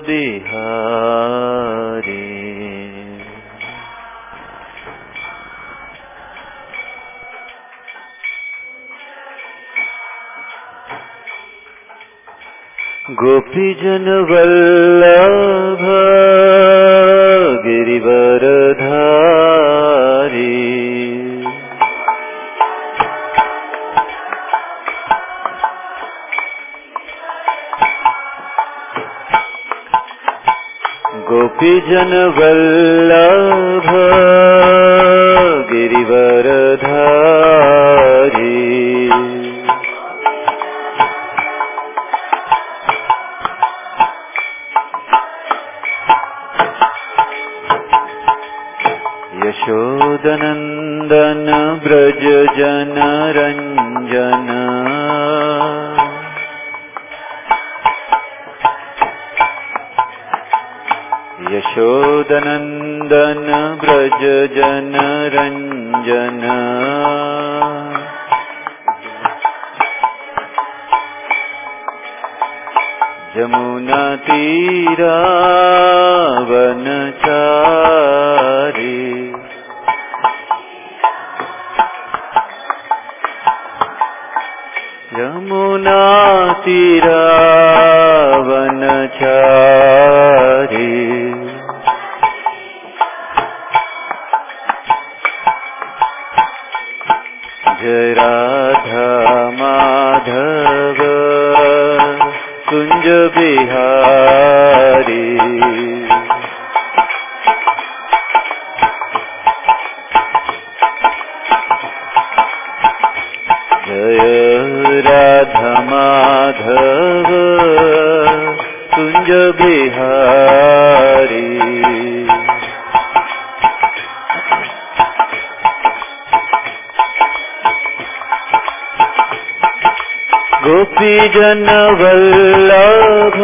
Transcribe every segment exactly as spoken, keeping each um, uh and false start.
बिहारी। गोपीजन वल्लभ गिरिवरधारी। गोपीजन वल्लभ गिरिवरधारी। यशोदनन्दन ब्रज जन रंजन। यशोदनन्दन ब्रज जन रंजन। जमुना तीरा वनचारी। यमुना तीरा वनचारी। जय राधा माधव कुंज बिहारी। जय राधा माधव कुंज बिहारी। गोपीजन वल्लभ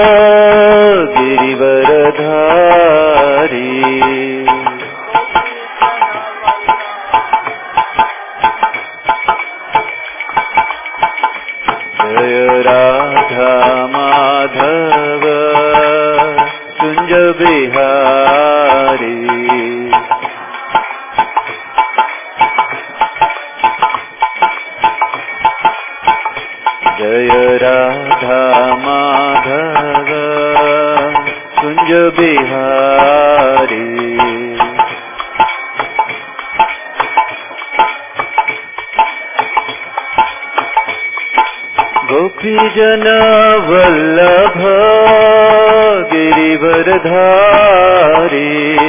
गिरिवरधारी। जय राधा माधव कुंज बिहारी। जय राधा माधव कुंज बिहारी। गोपीजन वल्लभ गिरिवरधारी।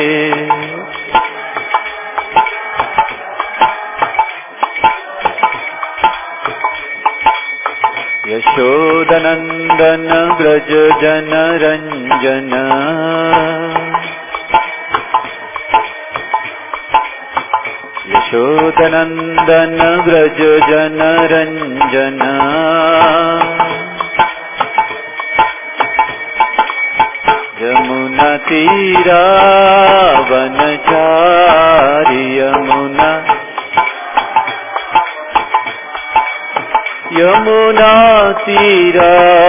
यशोदनन्दन ब्रज जन रंजन। यशोदनन्दन ब्रज जन रंजन। यमुना तीरा वनचारी। यमुना यमुना तीरा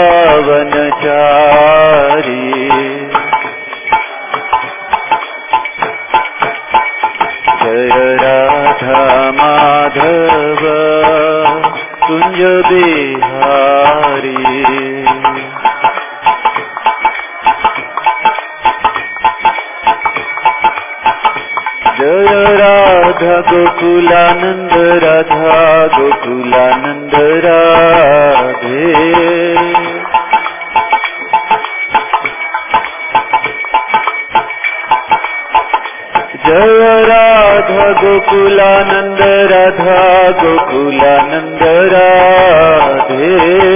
वनचारी। जय राधा माधव कुंज बिहारी। जय राधा गोकुलानंद राधा गोकुलानंद राधे। जय राधा गोकुलानंद राधा गोकुलानंद राधे।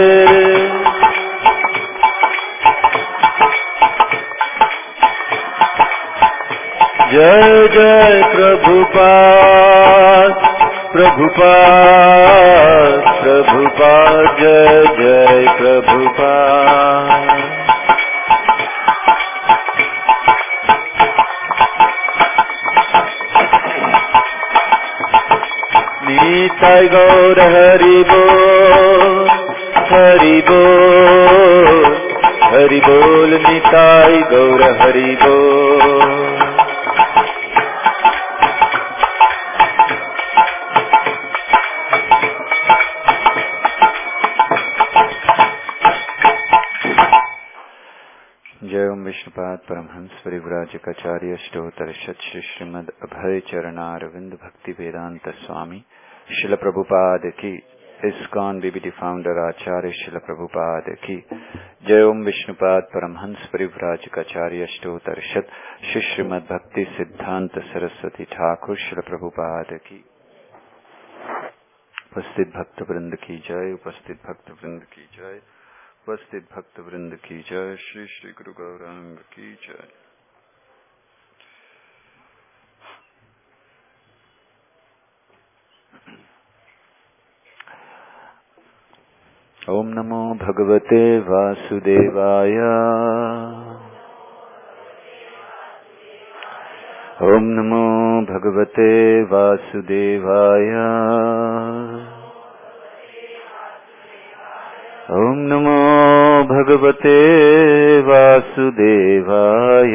जय जय प्रभुपाद प्रभुपाद प्रभुपाद। जय जय प्रभुपाद। निताय गौर हरि बोल हरि बोल हरि बोल निताई गौर हरि बोल। जय ओम विष्णुपाद परमहंस परिव्राजकाचार्य अष्टोत्तर शत श्री श्रीमद अभय चरणारविंद भक्ति वेदांत स्वामी शिल प्रभुपाद की, इस्कॉन बीबीटी फाउंडर आचार्य शिल प्रभुपाद की। जय ओम विष्णुपाद परमहंस परिव्राजकाचार्य अष्टोत्तर शत श्री श्रीमद भक्ति सिद्धांत सरस्वती ठाकुर शिल प्रभुपाद की। उपस्थित भक्त वृंद की जय, उपस्थित भक्त वृंद की जय, उपस्थित भक्त वृंद की जय। श्री श्री गुरु गौरांग की जय। ओम नमो भगवते वासुदेवाय। ओम नमो भगवते वासुदेवाय। ओम नमो भगवते वासुदेवाय।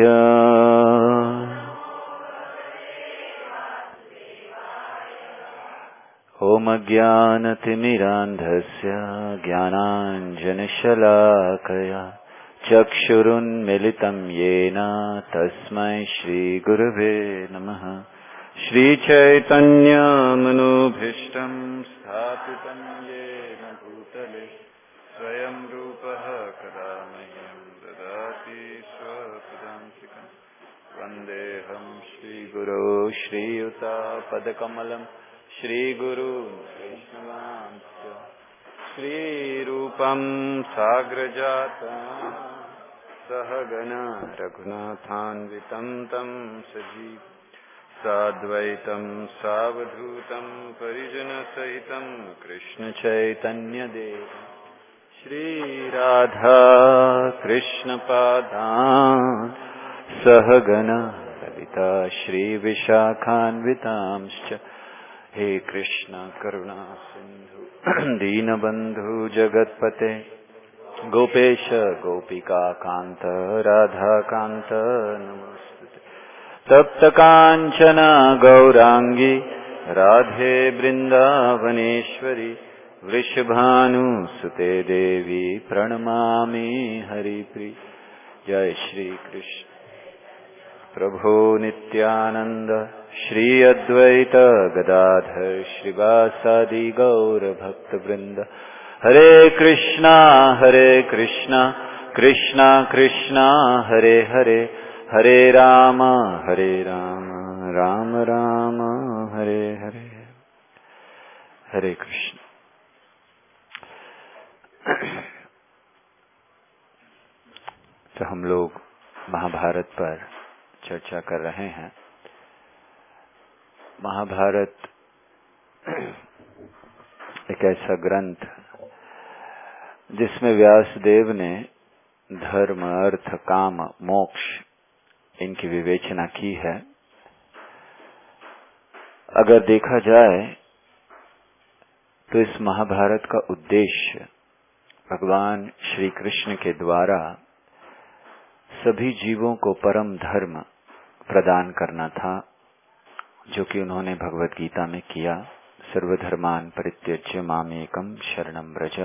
ओम अज्ञानतिमिरान्धस्य ज्ञानाञ्जनशलाकया चक्षुरुन्मिलितं येन तस्मै श्रीगुरवे नमः। श्रीचैतन्यमनोभीष्टं स्थापितं येन भूतले स्वयं रूपः कदा मह्यं ददाति स्वपदान्तिकं। वन्देऽहं श्रीगुरो श्रीयुतापदकमलं श्रीगुरून् वैष्णवांश्च श्रीरूपं साग्रजातं सहगण रघुनाथान्वितं तं सजीव साद्वैतं सावधूतं परिजनसहितं कृष्णचैतन्यदेवं श्री राधा कृष्ण पादान् सहगण ललिता श्री विशाखान्वितांश्च। हे कृष्ण करुणा सिंधु दीनबंधु जगत्पते गोपेश गोपिका कांत राधा कांत नमोस्तुते। तप्त कांचन गौरांगी राधे वृंदावनेश्वरी वृषभानुसुते देवी प्रणमामि हरिप्रिय। जय श्री कृष्ण प्रभो नित्यानंद श्री अद्वैत गदाधर श्रीवासादि गौर भक्त वृंद। हरे कृष्णा हरे कृष्णा कृष्णा कृष्णा हरे हरे, हरे राम हरे राम राम राम हरे हरे। हरे कृष्ण। तो हम लोग महाभारत पर चर्चा कर रहे हैं। महाभारत एक ऐसा ग्रंथ जिसमें व्यासदेव ने धर्म अर्थ काम मोक्ष इनकी विवेचना की है। अगर देखा जाए तो इस महाभारत का उद्देश्य भगवान श्री कृष्ण के द्वारा सभी जीवों को परम धर्म प्रदान करना था, जो कि उन्होंने भगवत गीता में किया। सर्वधर्मान परित्यज्य मामेकम शरणं व्रज।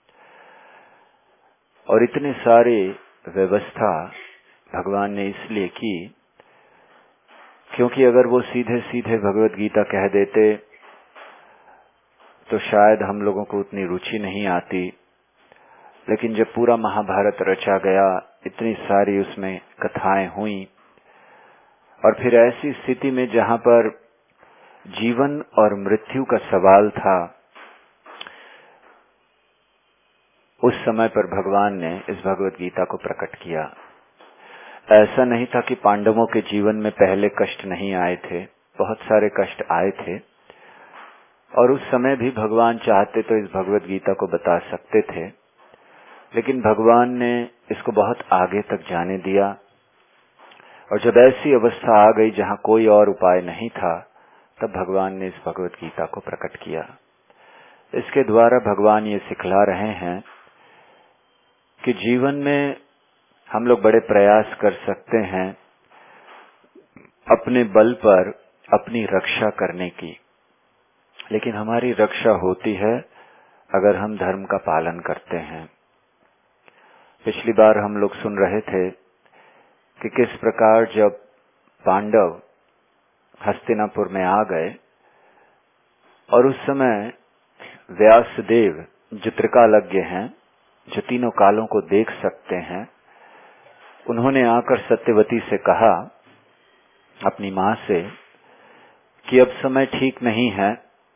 और इतने सारे व्यवस्था भगवान ने इसलिए की क्योंकि अगर वो सीधे सीधे भगवत गीता कह देते तो शायद हम लोगों को उतनी रुचि नहीं आती। लेकिन जब पूरा महाभारत रचा गया, इतनी सारी उसमें कथाएं हुई, और फिर ऐसी स्थिति में जहां पर जीवन और मृत्यु का सवाल था, उस समय पर भगवान ने इस भगवत गीता को प्रकट किया। ऐसा नहीं था कि पांडवों के जीवन में पहले कष्ट नहीं आए थे, बहुत सारे कष्ट आए थे, और उस समय भी भगवान चाहते तो इस भगवत गीता को बता सकते थे, लेकिन भगवान ने इसको बहुत आगे तक जाने दिया। और जब ऐसी अवस्था आ गई जहां कोई और उपाय नहीं था, तब भगवान ने इस भगवत गीता को प्रकट किया। इसके द्वारा भगवान ये सिखला रहे हैं कि जीवन में हम लोग बड़े प्रयास कर सकते हैं अपने बल पर अपनी रक्षा करने की, लेकिन हमारी रक्षा होती है अगर हम धर्म का पालन करते हैं। पिछली बार हम लोग सुन रहे थे कि किस प्रकार जब पांडव हस्तिनापुर में आ गए और उस समय व्यासदेव जो त्रिकालज्ञ हैं, जो तीनों कालों को देख सकते हैं, उन्होंने आकर सत्यवती से कहा अपनी मां से कि अब समय ठीक नहीं है,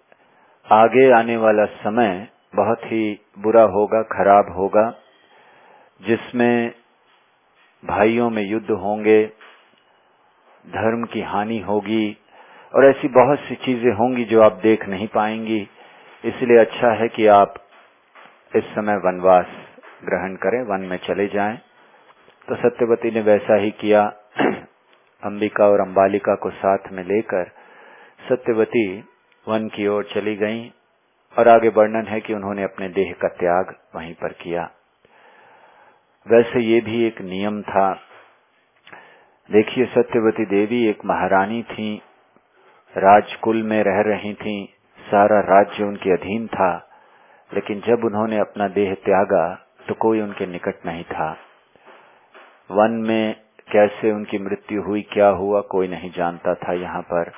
आगे आने वाला समय बहुत ही बुरा होगा, खराब होगा, जिसमें भाइयों में युद्ध होंगे, धर्म की हानि होगी और ऐसी बहुत सी चीजें होंगी जो आप देख नहीं पाएंगी। इसलिए अच्छा है कि आप इस समय वनवास ग्रहण करें, वन में चले जाएं। तो सत्यवती ने वैसा ही किया। अंबिका और अंबालिका को साथ में लेकर सत्यवती वन की ओर चली गईं और आगे वर्णन है कि उन्होंने अपने देह का त्याग वहीं पर किया। वैसे ये भी एक नियम था। देखिए, सत्यवती देवी एक महारानी थी, राजकुल में रह रही थी, सारा राज्य उनके अधीन था, लेकिन जब उन्होंने अपना देह त्यागा तो कोई उनके निकट नहीं था। वन में कैसे उनकी मृत्यु हुई, क्या हुआ, कोई नहीं जानता था। यहाँ पर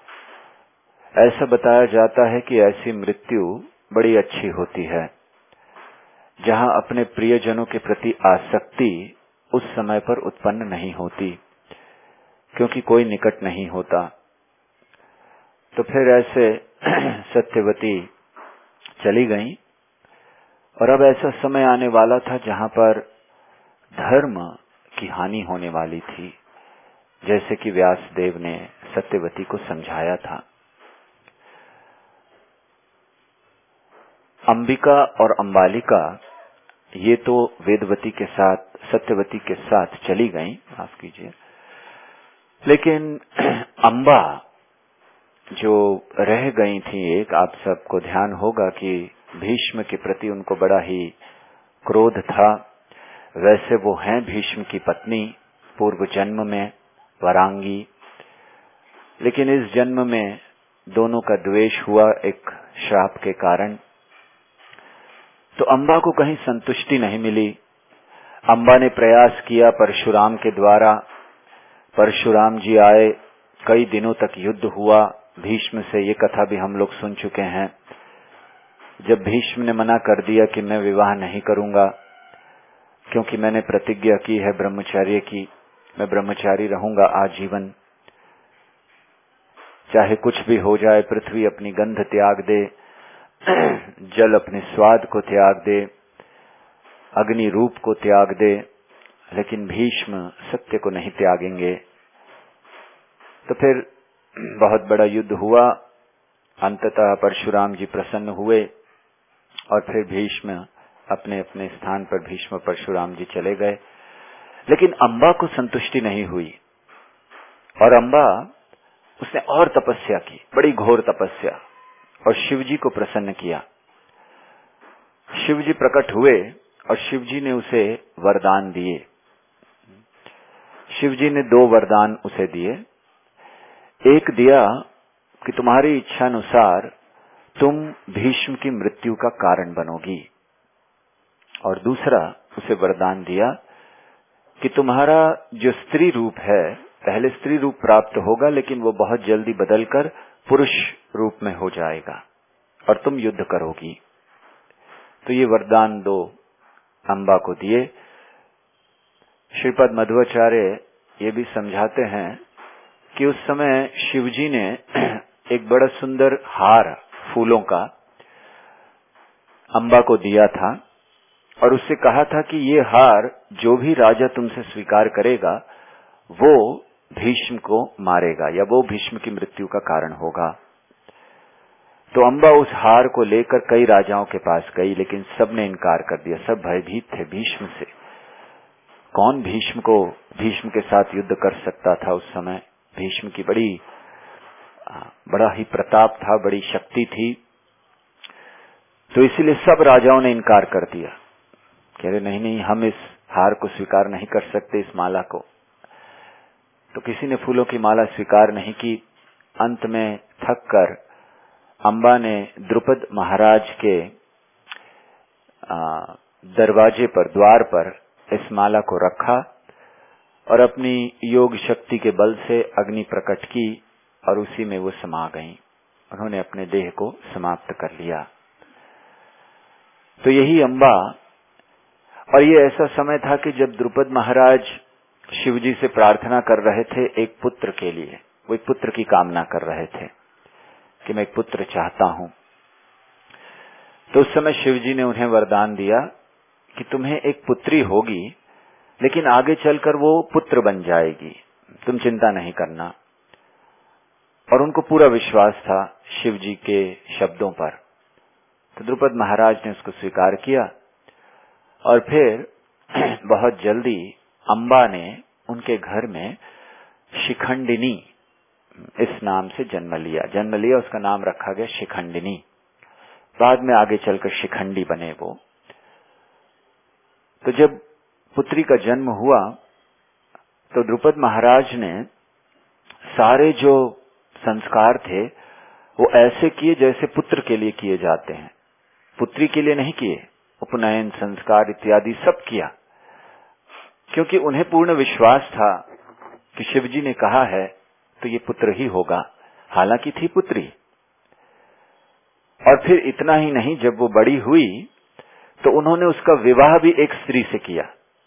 ऐसा बताया जाता है कि ऐसी मृत्यु बड़ी अच्छी होती है जहाँ अपने प्रियजनों के प्रति आसक्ति उस समय पर उत्पन्न नहीं होती, क्योंकि कोई निकट नहीं होता। तो फिर ऐसे सत्यवती चली गईं और अब ऐसा समय आने वाला था जहाँ पर धर्म की हानि होने वाली थी, जैसे कि व्यासदेव ने सत्यवती को समझाया था। अंबिका और अंबालिका ये तो वेदवती के साथ, सत्यवती के साथ चली गईं, माफ कीजिए, लेकिन अंबा जो रह गई थी एक, आप सबको ध्यान होगा कि भीष्म के प्रति उनको बड़ा ही क्रोध था। वैसे वो हैं भीष्म की पत्नी पूर्व जन्म में, वरांगी, लेकिन इस जन्म में दोनों का द्वेष हुआ एक श्राप के कारण। तो अंबा को कहीं संतुष्टि नहीं मिली। अंबा ने प्रयास किया परशुराम के द्वारा। परशुराम जी आए, कई दिनों तक युद्ध हुआ भीष्म से, ये कथा भी हम लोग सुन चुके हैं। जब भीष्म ने मना कर दिया कि मैं विवाह नहीं करूंगा, क्योंकि मैंने प्रतिज्ञा की है ब्रह्मचर्य की, मैं ब्रह्मचारी रहूंगा आजीवन, चाहे कुछ भी हो जाए, पृथ्वी अपनी गंध त्याग दे, जल अपने स्वाद को त्याग दे, अग्नि रूप को त्याग दे, लेकिन भीष्म सत्य को नहीं त्यागेंगे। तो फिर बहुत बड़ा युद्ध हुआ। अंततः परशुराम जी प्रसन्न हुए और फिर भीष्म अपने अपने स्थान पर, भीष्म परशुराम जी चले गए। लेकिन अंबा को संतुष्टि नहीं हुई और अंबा, उसने और तपस्या की, बड़ी घोर तपस्या, और शिवजी को प्रसन्न किया। शिवजी प्रकट हुए और शिवजी ने उसे वरदान दिए। शिवजी ने दो वरदान उसे दिए। एक दिया कि तुम्हारी इच्छा अनुसार तुम भीष्म की मृत्यु का कारण बनोगी, और दूसरा उसे वरदान दिया कि तुम्हारा जो स्त्री रूप है, पहले स्त्री रूप प्राप्त होगा, लेकिन वो बहुत जल्दी बदलकर पुरुष रूप में हो जाएगा और तुम युद्ध करोगी। तो ये वरदान दो अंबा को दिए। श्रीपद मध्वाचार्य ये भी समझाते हैं कि उस समय शिवजी ने एक बड़ा सुंदर हार फूलों का अंबा को दिया था और उससे कहा था कि ये हार जो भी राजा तुमसे स्वीकार करेगा वो भीष्म को मारेगा या वो भीष्म की मृत्यु का कारण होगा। तो अंबा उस हार को लेकर कई राजाओं के पास गई, लेकिन सबने इनकार कर दिया। सब भयभीत थे भीष्म से। कौन भीष्म को, भीष्म के साथ युद्ध कर सकता था उस समय? भीष्म की बड़ी बड़ा ही प्रताप था, बड़ी शक्ति थी। तो इसीलिए सब राजाओं ने इनकार कर दिया, कह रहे नहीं नहीं, हम इस हार को स्वीकार नहीं कर सकते, इस माला को। तो किसी ने फूलों की माला स्वीकार नहीं की। अंत में थक कर अम्बा ने द्रुपद महाराज के दरवाजे पर, द्वार पर इस माला को रखा और अपनी योग शक्ति के बल से अग्नि प्रकट की और उसी में वो समा गईं। उन्होंने अपने देह को समाप्त कर लिया। तो यही अम्बा, और ये ऐसा समय था कि जब द्रुपद महाराज शिवजी से प्रार्थना कर रहे थे एक पुत्र के लिए। वो एक पुत्र की कामना कर रहे थे कि मैं एक पुत्र चाहता हूं। तो उस समय शिवजी ने उन्हें वरदान दिया कि तुम्हें एक पुत्री होगी, लेकिन आगे चलकर वो पुत्र बन जाएगी, तुम चिंता नहीं करना। और उनको पूरा विश्वास था शिवजी के शब्दों पर। तो द्रुपद महाराज ने उसको स्वीकार किया और फिर बहुत जल्दी अम्बा ने उनके घर में शिखंडिनी इस नाम से जन्म लिया जन्म लिया उसका नाम रखा गया शिखंडिनी। बाद में आगे चलकर शिखंडी बने वो। तो जब पुत्री का जन्म हुआ तो द्रुपद महाराज ने सारे जो संस्कार थे वो ऐसे किए जैसे पुत्र के लिए किए जाते हैं, पुत्री के लिए नहीं किए। उपनयन संस्कार इत्यादि सब किया, क्योंकि उन्हें पूर्ण विश्वास था कि शिवजी ने कहा है तो ये पुत्र ही होगा। हालांकि थी पुत्री। और फिर इतना ही नहीं, जब वो बड़ी हुई तो उन्होंने उसका विवाह भी एक स्त्री से किया,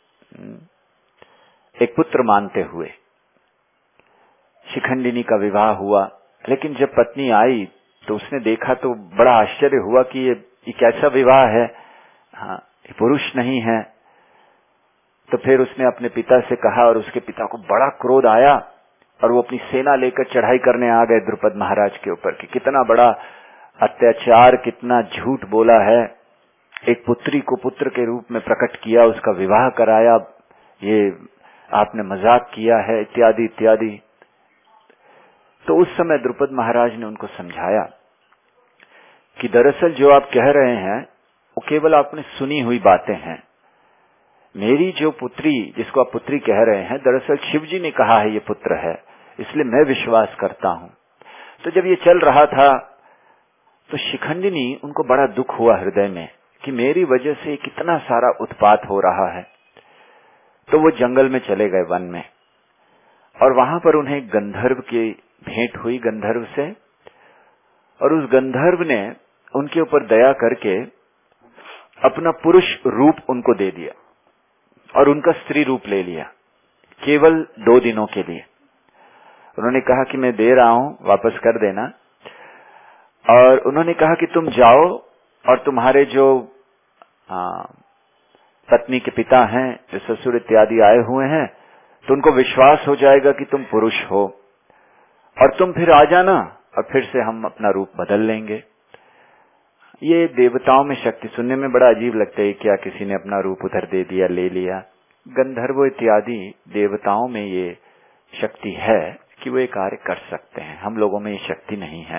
एक पुत्र मानते हुए। शिखंडिनी का विवाह हुआ, लेकिन जब पत्नी आई तो उसने देखा तो बड़ा आश्चर्य हुआ कि ये, ये कैसा विवाह है, हाँ ये पुरुष नहीं है। तो फिर उसने अपने पिता से कहा और उसके पिता को बड़ा क्रोध आया और वो अपनी सेना लेकर चढ़ाई करने आ गए द्रुपद महाराज के ऊपर कि कितना बड़ा अत्याचार, कितना झूठ बोला है। एक पुत्री को पुत्र के रूप में प्रकट किया, उसका विवाह कराया, ये आपने मजाक किया है, इत्यादि इत्यादि। तो उस समय द्रुपद महाराज ने उनको समझाया कि दरअसल जो आप कह रहे हैं वो केवल आपने सुनी हुई बातें हैं। मेरी जो पुत्री, जिसको आप पुत्री कह रहे हैं, दरअसल शिवजी ने कहा है ये पुत्र है, इसलिए मैं विश्वास करता हूं। तो जब ये चल रहा था तो शिखंडिनी, उनको बड़ा दुख हुआ हृदय में कि मेरी वजह से कितना सारा उत्पात हो रहा है। तो वो जंगल में चले गए, वन में, और वहां पर उन्हें गंधर्व की भेंट हुई, गंधर्व से। और उस गंधर्व ने उनके ऊपर दया करके अपना पुरुष रूप उनको दे दिया और उनका स्त्री रूप ले लिया, केवल दो दिनों के लिए। उन्होंने कहा कि मैं दे रहा हूं, वापस कर देना। और उन्होंने कहा कि तुम जाओ और तुम्हारे जो आ, पत्नी के पिता हैं, जो ससुर इत्यादि आए हुए हैं, तो उनको विश्वास हो जाएगा कि तुम पुरुष हो, और तुम फिर आ जाना और फिर से हम अपना रूप बदल लेंगे। ये देवताओं में शक्ति सुनने में बड़ा अजीब लगता है, क्या किसी ने अपना रूप उधर दे दिया, ले लिया। गंधर्व इत्यादि देवताओं में ये शक्ति है कि वो ये कार्य कर सकते हैं, हम लोगों में ये शक्ति नहीं है।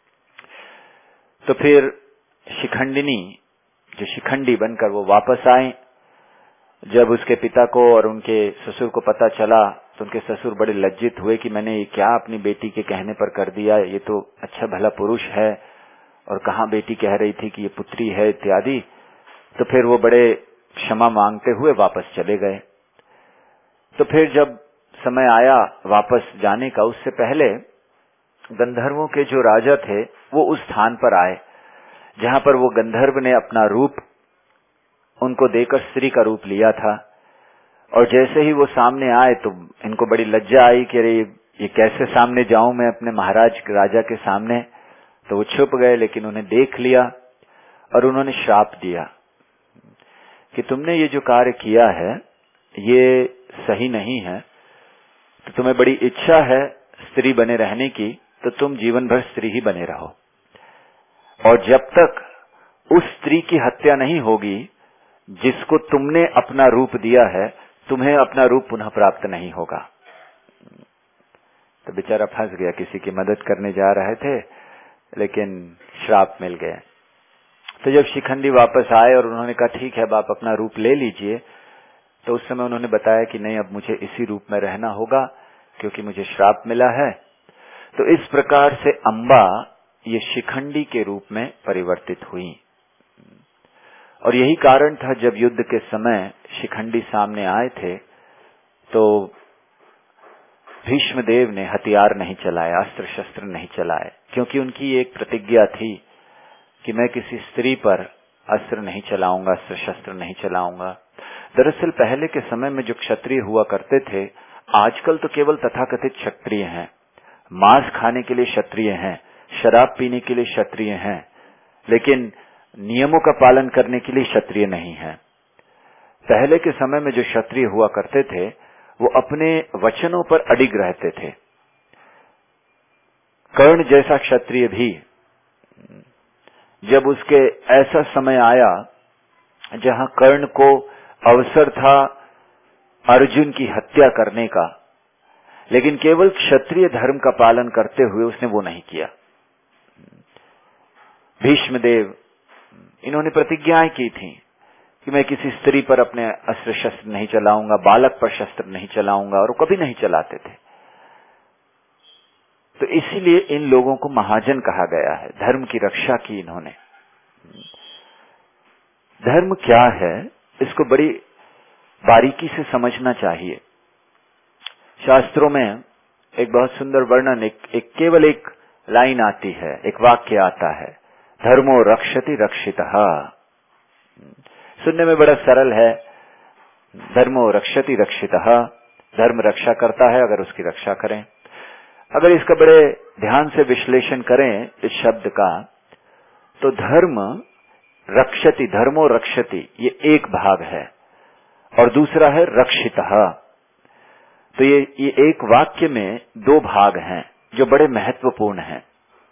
तो फिर शिखंडिनी, जो शिखंडी बनकर वो वापस आए। जब उसके पिता को और उनके ससुर को पता चला तो उनके ससुर बड़े लज्जित हुए कि मैंने ये क्या अपनी बेटी के कहने पर कर दिया, ये तो अच्छा भला पुरुष है और कहाँ बेटी कह रही थी कि ये पुत्री है इत्यादि। तो फिर वो बड़े क्षमा मांगते हुए वापस चले गए। तो फिर जब समय आया वापस जाने का, उससे पहले गंधर्वों के जो राजा थे वो उस स्थान पर आए जहां पर वो गंधर्व ने अपना रूप उनको देकर स्त्री का रूप लिया था। और जैसे ही वो सामने आए तो इनको बड़ी लज्जा आई कि अरे ये कैसे सामने जाऊं मैं अपने महाराज राजा के सामने। तो वो छुप गए, लेकिन उन्हें देख लिया और उन्होंने श्राप दिया कि तुमने ये जो कार्य किया है ये सही नहीं है। तो तुम्हें बड़ी इच्छा है स्त्री बने रहने की, तो तुम जीवन भर स्त्री ही बने रहो, और जब तक उस स्त्री की हत्या नहीं होगी जिसको तुमने अपना रूप दिया है, तुम्हें अपना रूप पुनः प्राप्त नहीं होगा। तो बेचारा फंस गया, किसी की मदद करने जा रहे थे लेकिन श्राप मिल गया। तो जब शिखंडी वापस आए और उन्होंने कहा ठीक है बाप अपना रूप ले लीजिए, तो उस समय उन्होंने बताया कि नहीं, अब मुझे इसी रूप में रहना होगा क्योंकि मुझे श्राप मिला है। तो इस प्रकार से अम्बा ये शिखंडी के रूप में परिवर्तित हुई। और यही कारण था जब युद्ध के समय शिखंडी सामने आए थे तो भीष्मदेव ने हथियार नहीं चलाए, अस्त्र शस्त्र नहीं चलाए, क्योंकि उनकी एक प्रतिज्ञा थी कि मैं किसी स्त्री पर अस्त्र नहीं चलाऊंगा, अस्त्र शस्त्र नहीं चलाऊंगा। दरअसल पहले के समय में जो क्षत्रिय हुआ करते थे, आजकल तो केवल तथाकथित क्षत्रिय हैं, मांस खाने के लिए क्षत्रिय हैं, शराब पीने के लिए क्षत्रिय हैं, लेकिन नियमों का पालन करने के लिए क्षत्रिय नहीं है। पहले के समय में जो क्षत्रिय हुआ करते थे वो अपने वचनों पर अडिग रहते थे। कर्ण जैसा क्षत्रिय भी जब उसके ऐसा समय आया जहां कर्ण को अवसर था अर्जुन की हत्या करने का, लेकिन केवल क्षत्रिय धर्म का पालन करते हुए उसने वो नहीं किया। भीष्मदेव इन्होंने प्रतिज्ञाएं की थी कि मैं किसी स्त्री पर अपने अस्त्र शस्त्र नहीं चलाऊंगा, बालक पर शस्त्र नहीं चलाऊंगा, और वो कभी नहीं चलाते थे। तो इसीलिए इन लोगों को महाजन कहा गया है, धर्म की रक्षा की इन्होंने। धर्म क्या है इसको बड़ी बारीकी से समझना चाहिए। शास्त्रों में एक बहुत सुंदर वर्णन, एक, एक केवल एक लाइन आती है, एक वाक्य आता है, धर्मो रक्षति रक्षितः। सुनने में बड़ा सरल है, धर्मो रक्षति रक्षितः, धर्म रक्षा करता है अगर उसकी रक्षा करें। अगर इसका बड़े ध्यान से विश्लेषण करें इस शब्द का, तो धर्म रक्षति, धर्मो रक्षति, ये एक भाग है और दूसरा है रक्षितः। तो ये ये एक वाक्य में दो भाग हैं जो बड़े महत्वपूर्ण हैं।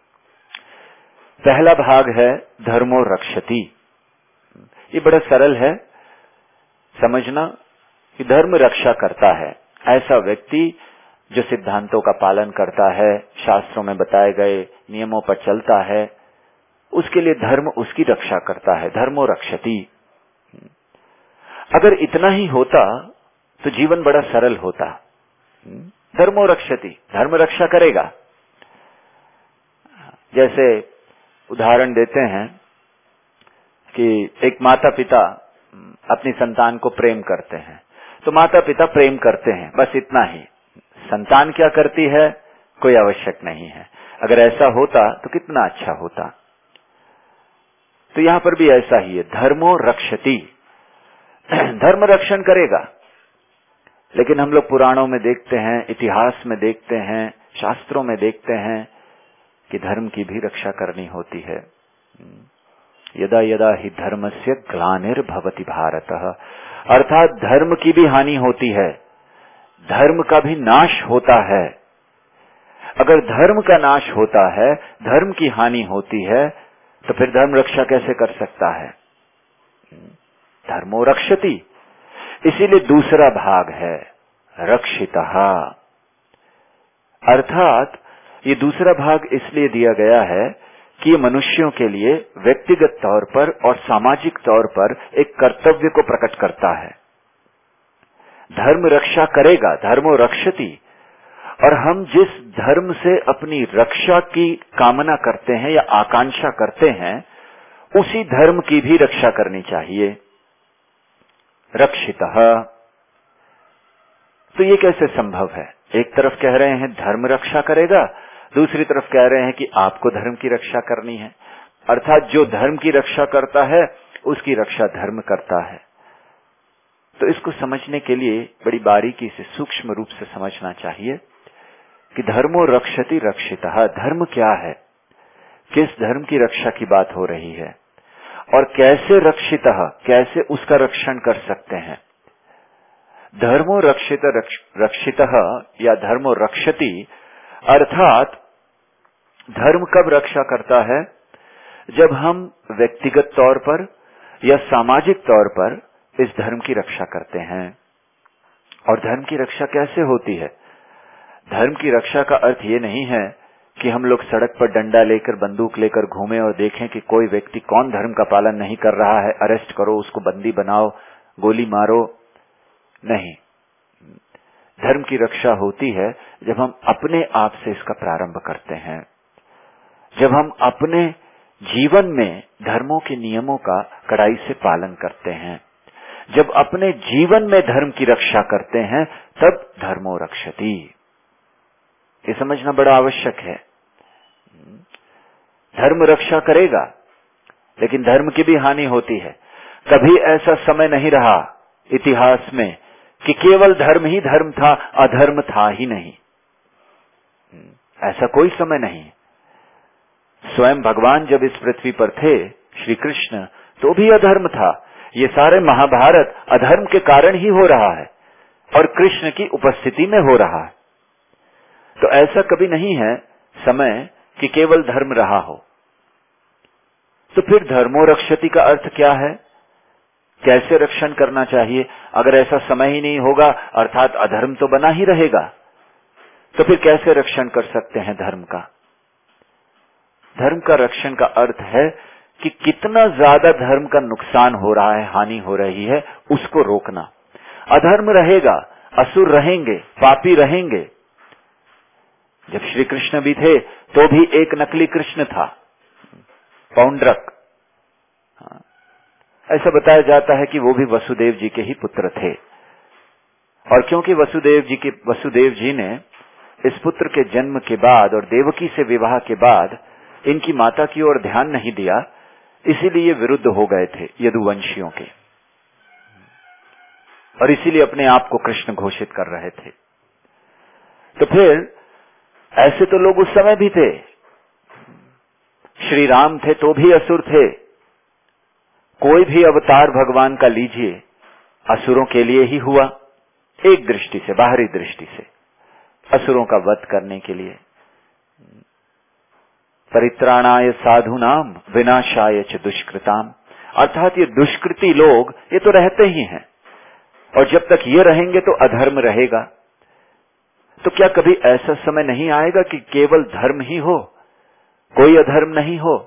पहला भाग है धर्मो रक्षति, ये बड़ा सरल है समझना कि धर्म रक्षा करता है ऐसा व्यक्ति जो सिद्धांतों का पालन करता है, शास्त्रों में बताए गए नियमों पर चलता है, उसके लिए धर्म उसकी रक्षा करता है, धर्मो रक्षति। अगर इतना ही होता तो जीवन बड़ा सरल होता। धर्मो रक्षति, धर्म रक्षा करेगा। जैसे उदाहरण देते हैं कि एक माता पिता अपनी संतान को प्रेम करते हैं, तो माता पिता प्रेम करते हैं, बस इतना ही। संतान क्या करती है कोई आवश्यक नहीं है। अगर ऐसा होता तो कितना अच्छा होता। तो यहां पर भी ऐसा ही है, धर्मो रक्षति, धर्म रक्षण करेगा। लेकिन हम लोग पुराणों में देखते हैं, इतिहास में देखते हैं, शास्त्रों में देखते हैं कि धर्म की भी रक्षा करनी होती है। यदा यदा ही धर्मस्य ग्लानिर्भवति भारतः, अर्थात धर्म की भी हानि होती है, धर्म का भी नाश होता है। अगर धर्म का नाश होता है, धर्म की हानि होती है, तो फिर धर्म रक्षा कैसे कर सकता है? धर्मो रक्षति, इसीलिए दूसरा भाग है रक्षितः। अर्थात ये दूसरा भाग इसलिए दिया गया है कि ये मनुष्यों के लिए व्यक्तिगत तौर पर और सामाजिक तौर पर एक कर्तव्य को प्रकट करता है। धर्म रक्षा करेगा, धर्मो रक्षति, और हम जिस धर्म से अपनी रक्षा की कामना करते हैं या आकांक्षा करते हैं, उसी धर्म की भी रक्षा करनी चाहिए। रक्षितः, तो ये कैसे संभव है? एक तरफ कह रहे हैं धर्म रक्षा करेगा, दूसरी तरफ कह रहे हैं कि आपको धर्म की रक्षा करनी है। अर्थात जो धर्म की रक्षा करता है उसकी रक्षा धर्म करता है। तो इसको समझने के लिए बड़ी बारीकी से सूक्ष्म रूप से समझना चाहिए कि धर्मो रक्षति रक्षितः, धर्म क्या है, किस धर्म की रक्षा की बात हो रही है और कैसे रक्षितः, कैसे उसका रक्षण कर सकते हैं। धर्मो रक्षित रक्षितः या धर्मो रक्षति, अर्थात धर्म कब रक्षा करता है? जब हम व्यक्तिगत तौर पर या सामाजिक तौर पर इस धर्म की रक्षा करते हैं। और धर्म की रक्षा कैसे होती है? धर्म की रक्षा का अर्थ ये नहीं है कि हम लोग सड़क पर डंडा लेकर, बंदूक लेकर घूमें और देखें कि कोई व्यक्ति कौन धर्म का पालन नहीं कर रहा है, अरेस्ट करो, उसको बंदी बनाओ, गोली मारो। नहीं, धर्म की रक्षा होती है जब हम अपने आप से इसका प्रारंभ करते हैं, जब हम अपने जीवन में धर्मों के नियमों का कड़ाई से पालन करते हैं, जब अपने जीवन में धर्म की रक्षा करते हैं, तब धर्मो रक्षति। ये समझना बड़ा आवश्यक है। धर्म रक्षा करेगा, लेकिन धर्म की भी हानि होती है। कभी ऐसा समय नहीं रहा इतिहास में कि केवल धर्म ही धर्म था, अधर्म था ही नहीं। ऐसा कोई समय नहीं। स्वयं भगवान जब इस पृथ्वी पर थे, श्री कृष्ण, तो भी अधर्म था। ये सारे महाभारत अधर्म के कारण ही हो रहा है और कृष्ण की उपस्थिति में हो रहा है। तो ऐसा कभी नहीं है समय कि केवल धर्म रहा हो। तो फिर धर्मो रक्षति का अर्थ क्या है? कैसे रक्षण करना चाहिए? अगर ऐसा समय ही नहीं होगा, अर्थात अधर्म तो बना ही रहेगा, तो फिर कैसे रक्षण कर सकते हैं धर्म का? धर्म का रक्षण का अर्थ है कि कितना ज्यादा धर्म का नुकसान हो रहा है, हानि हो रही है, उसको रोकना। अधर्म रहेगा, असुर रहेंगे, पापी रहेंगे। जब श्री कृष्ण भी थे तो भी एक नकली कृष्ण था, पौंड्रक। ऐसा बताया जाता है कि वो भी वसुदेव जी के ही पुत्र थे। और क्योंकि वसुदेव जी के वसुदेव जी ने इस पुत्र के जन्म के बाद और देवकी से विवाह के बाद इनकी माता की ओर ध्यान नहीं दिया, इसीलिए विरुद्ध हो गए थे यदुवंशियों के, और इसीलिए अपने आप को कृष्ण घोषित कर रहे थे। तो फिर ऐसे तो लोग उस समय भी थे। श्री राम थे तो भी असुर थे। कोई भी अवतार भगवान का लीजिए, असुरों के लिए ही हुआ। एक दृष्टि से, बाहरी दृष्टि से असुरों का वध करने के लिए। परित्राणाय साधुनाम विनाशाय च दुष्कृताम, अर्थात ये दुष्कृति लोग ये तो रहते ही हैं, और जब तक ये रहेंगे तो अधर्म रहेगा। तो क्या कभी ऐसा समय नहीं आएगा कि केवल धर्म ही हो, कोई अधर्म नहीं हो?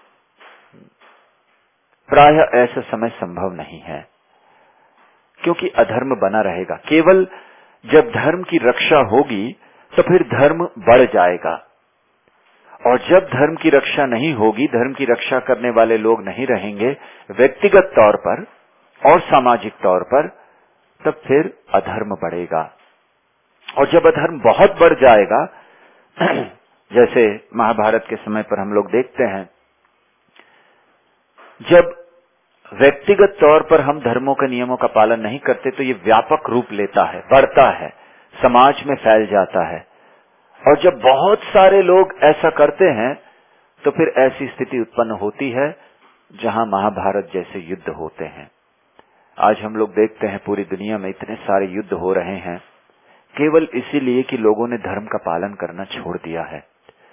प्रायः ऐसा समय संभव नहीं है, क्योंकि अधर्म बना रहेगा। केवल जब धर्म की रक्षा होगी तो फिर धर्म बढ़ जाएगा, और जब धर्म की रक्षा नहीं होगी, धर्म की रक्षा करने वाले लोग नहीं रहेंगे व्यक्तिगत तौर पर और सामाजिक तौर पर, तब फिर अधर्म बढ़ेगा। और जब अधर्म बहुत बढ़ जाएगा, जैसे महाभारत के समय पर हम लोग देखते हैं, जब व्यक्तिगत तौर पर हम धर्मों के नियमों का पालन नहीं करते तो ये व्यापक रूप लेता है, बढ़ता है, समाज में फैल जाता है। और जब बहुत सारे लोग ऐसा करते हैं तो फिर ऐसी स्थिति उत्पन्न होती है जहां महाभारत जैसे युद्ध होते हैं। आज हम लोग देखते हैं पूरी दुनिया में इतने सारे युद्ध हो रहे हैं, केवल इसीलिए कि लोगों ने धर्म का पालन करना छोड़ दिया है।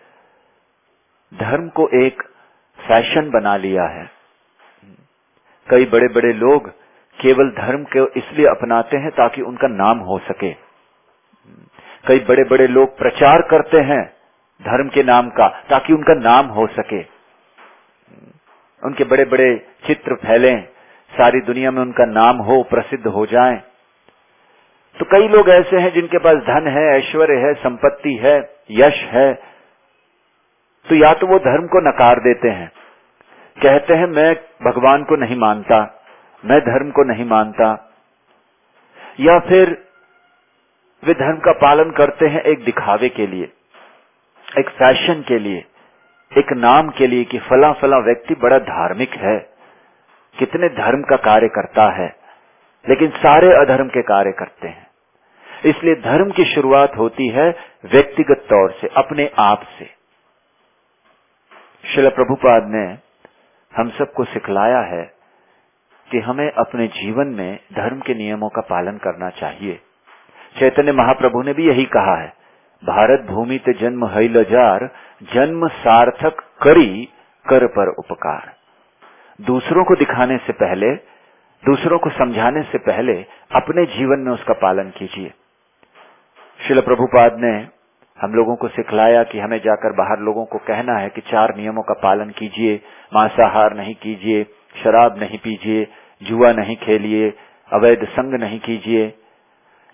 धर्म को एक फैशन बना लिया है। कई बड़े बड़े लोग केवल धर्म को इसलिए अपनाते हैं ताकि उनका नाम हो सके। कई बड़े बड़े लोग प्रचार करते हैं धर्म के नाम का ताकि उनका नाम हो सके, उनके बड़े बड़े चित्र फैलें, सारी दुनिया में उनका नाम हो, प्रसिद्ध हो जाए। तो कई लोग ऐसे हैं जिनके पास धन है, ऐश्वर्य है, संपत्ति है, यश है, तो या तो वो धर्म को नकार देते हैं, कहते हैं मैं भगवान को नहीं मानता, मैं धर्म को नहीं मानता, या फिर वे धर्म का पालन करते हैं एक दिखावे के लिए, एक फैशन के लिए, एक नाम के लिए कि फला फला व्यक्ति बड़ा धार्मिक है, कितने धर्म का कार्य करता है, लेकिन सारे अधर्म के कार्य करते हैं। इसलिए धर्म की शुरुआत होती है व्यक्तिगत तौर से, अपने आप से। श्रील प्रभुपाद ने हम सबको सिखलाया है कि हमें अपने जीवन में धर्म के नियमों का पालन करना चाहिए। चैतन्य महाप्रभु ने भी यही कहा है, भारत भूमि ते जन्म हई लजार, जन्म सार्थक करी कर पर उपकार। दूसरों को दिखाने से पहले, दूसरों को समझाने से पहले अपने जीवन में उसका पालन कीजिए। श्रील प्रभुपाद ने हम लोगों को सिखलाया कि हमें जाकर बाहर लोगों को कहना है कि चार नियमों का पालन कीजिए, मांसाहार नहीं कीजिए, शराब नहीं पीजिए, जुआ नहीं खेलिए, अवैध संग नहीं कीजिए,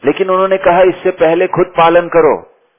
लेकिन उन्होंने कहा इससे पहले खुद पालन करो।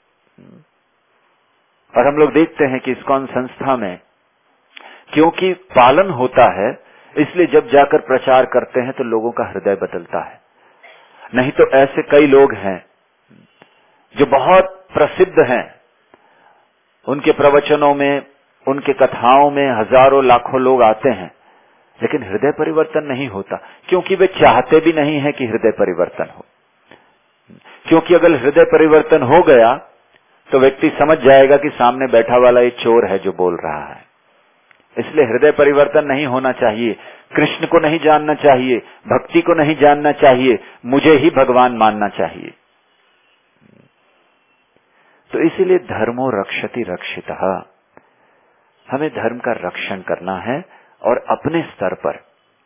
और हम लोग देखते हैं कि इस्कॉन संस्था में क्योंकि पालन होता है, इसलिए जब जाकर प्रचार करते हैं तो लोगों का हृदय बदलता है। नहीं तो ऐसे कई लोग हैं जो बहुत प्रसिद्ध हैं, उनके प्रवचनों में, उनके कथाओं में हजारों लाखों लोग आते हैं, लेकिन हृदय परिवर्तन नहीं होता, क्योंकि वे चाहते भी नहीं है कि हृदय परिवर्तन हो। क्योंकि अगर हृदय परिवर्तन हो गया तो व्यक्ति समझ जाएगा कि सामने बैठा वाला एक चोर है जो बोल रहा है। इसलिए हृदय परिवर्तन नहीं होना चाहिए, कृष्ण को नहीं जानना चाहिए, भक्ति को नहीं जानना चाहिए, मुझे ही भगवान मानना चाहिए। तो इसीलिए धर्मो रक्षति रक्षितः, हमें धर्म का रक्षण करना है और अपने स्तर पर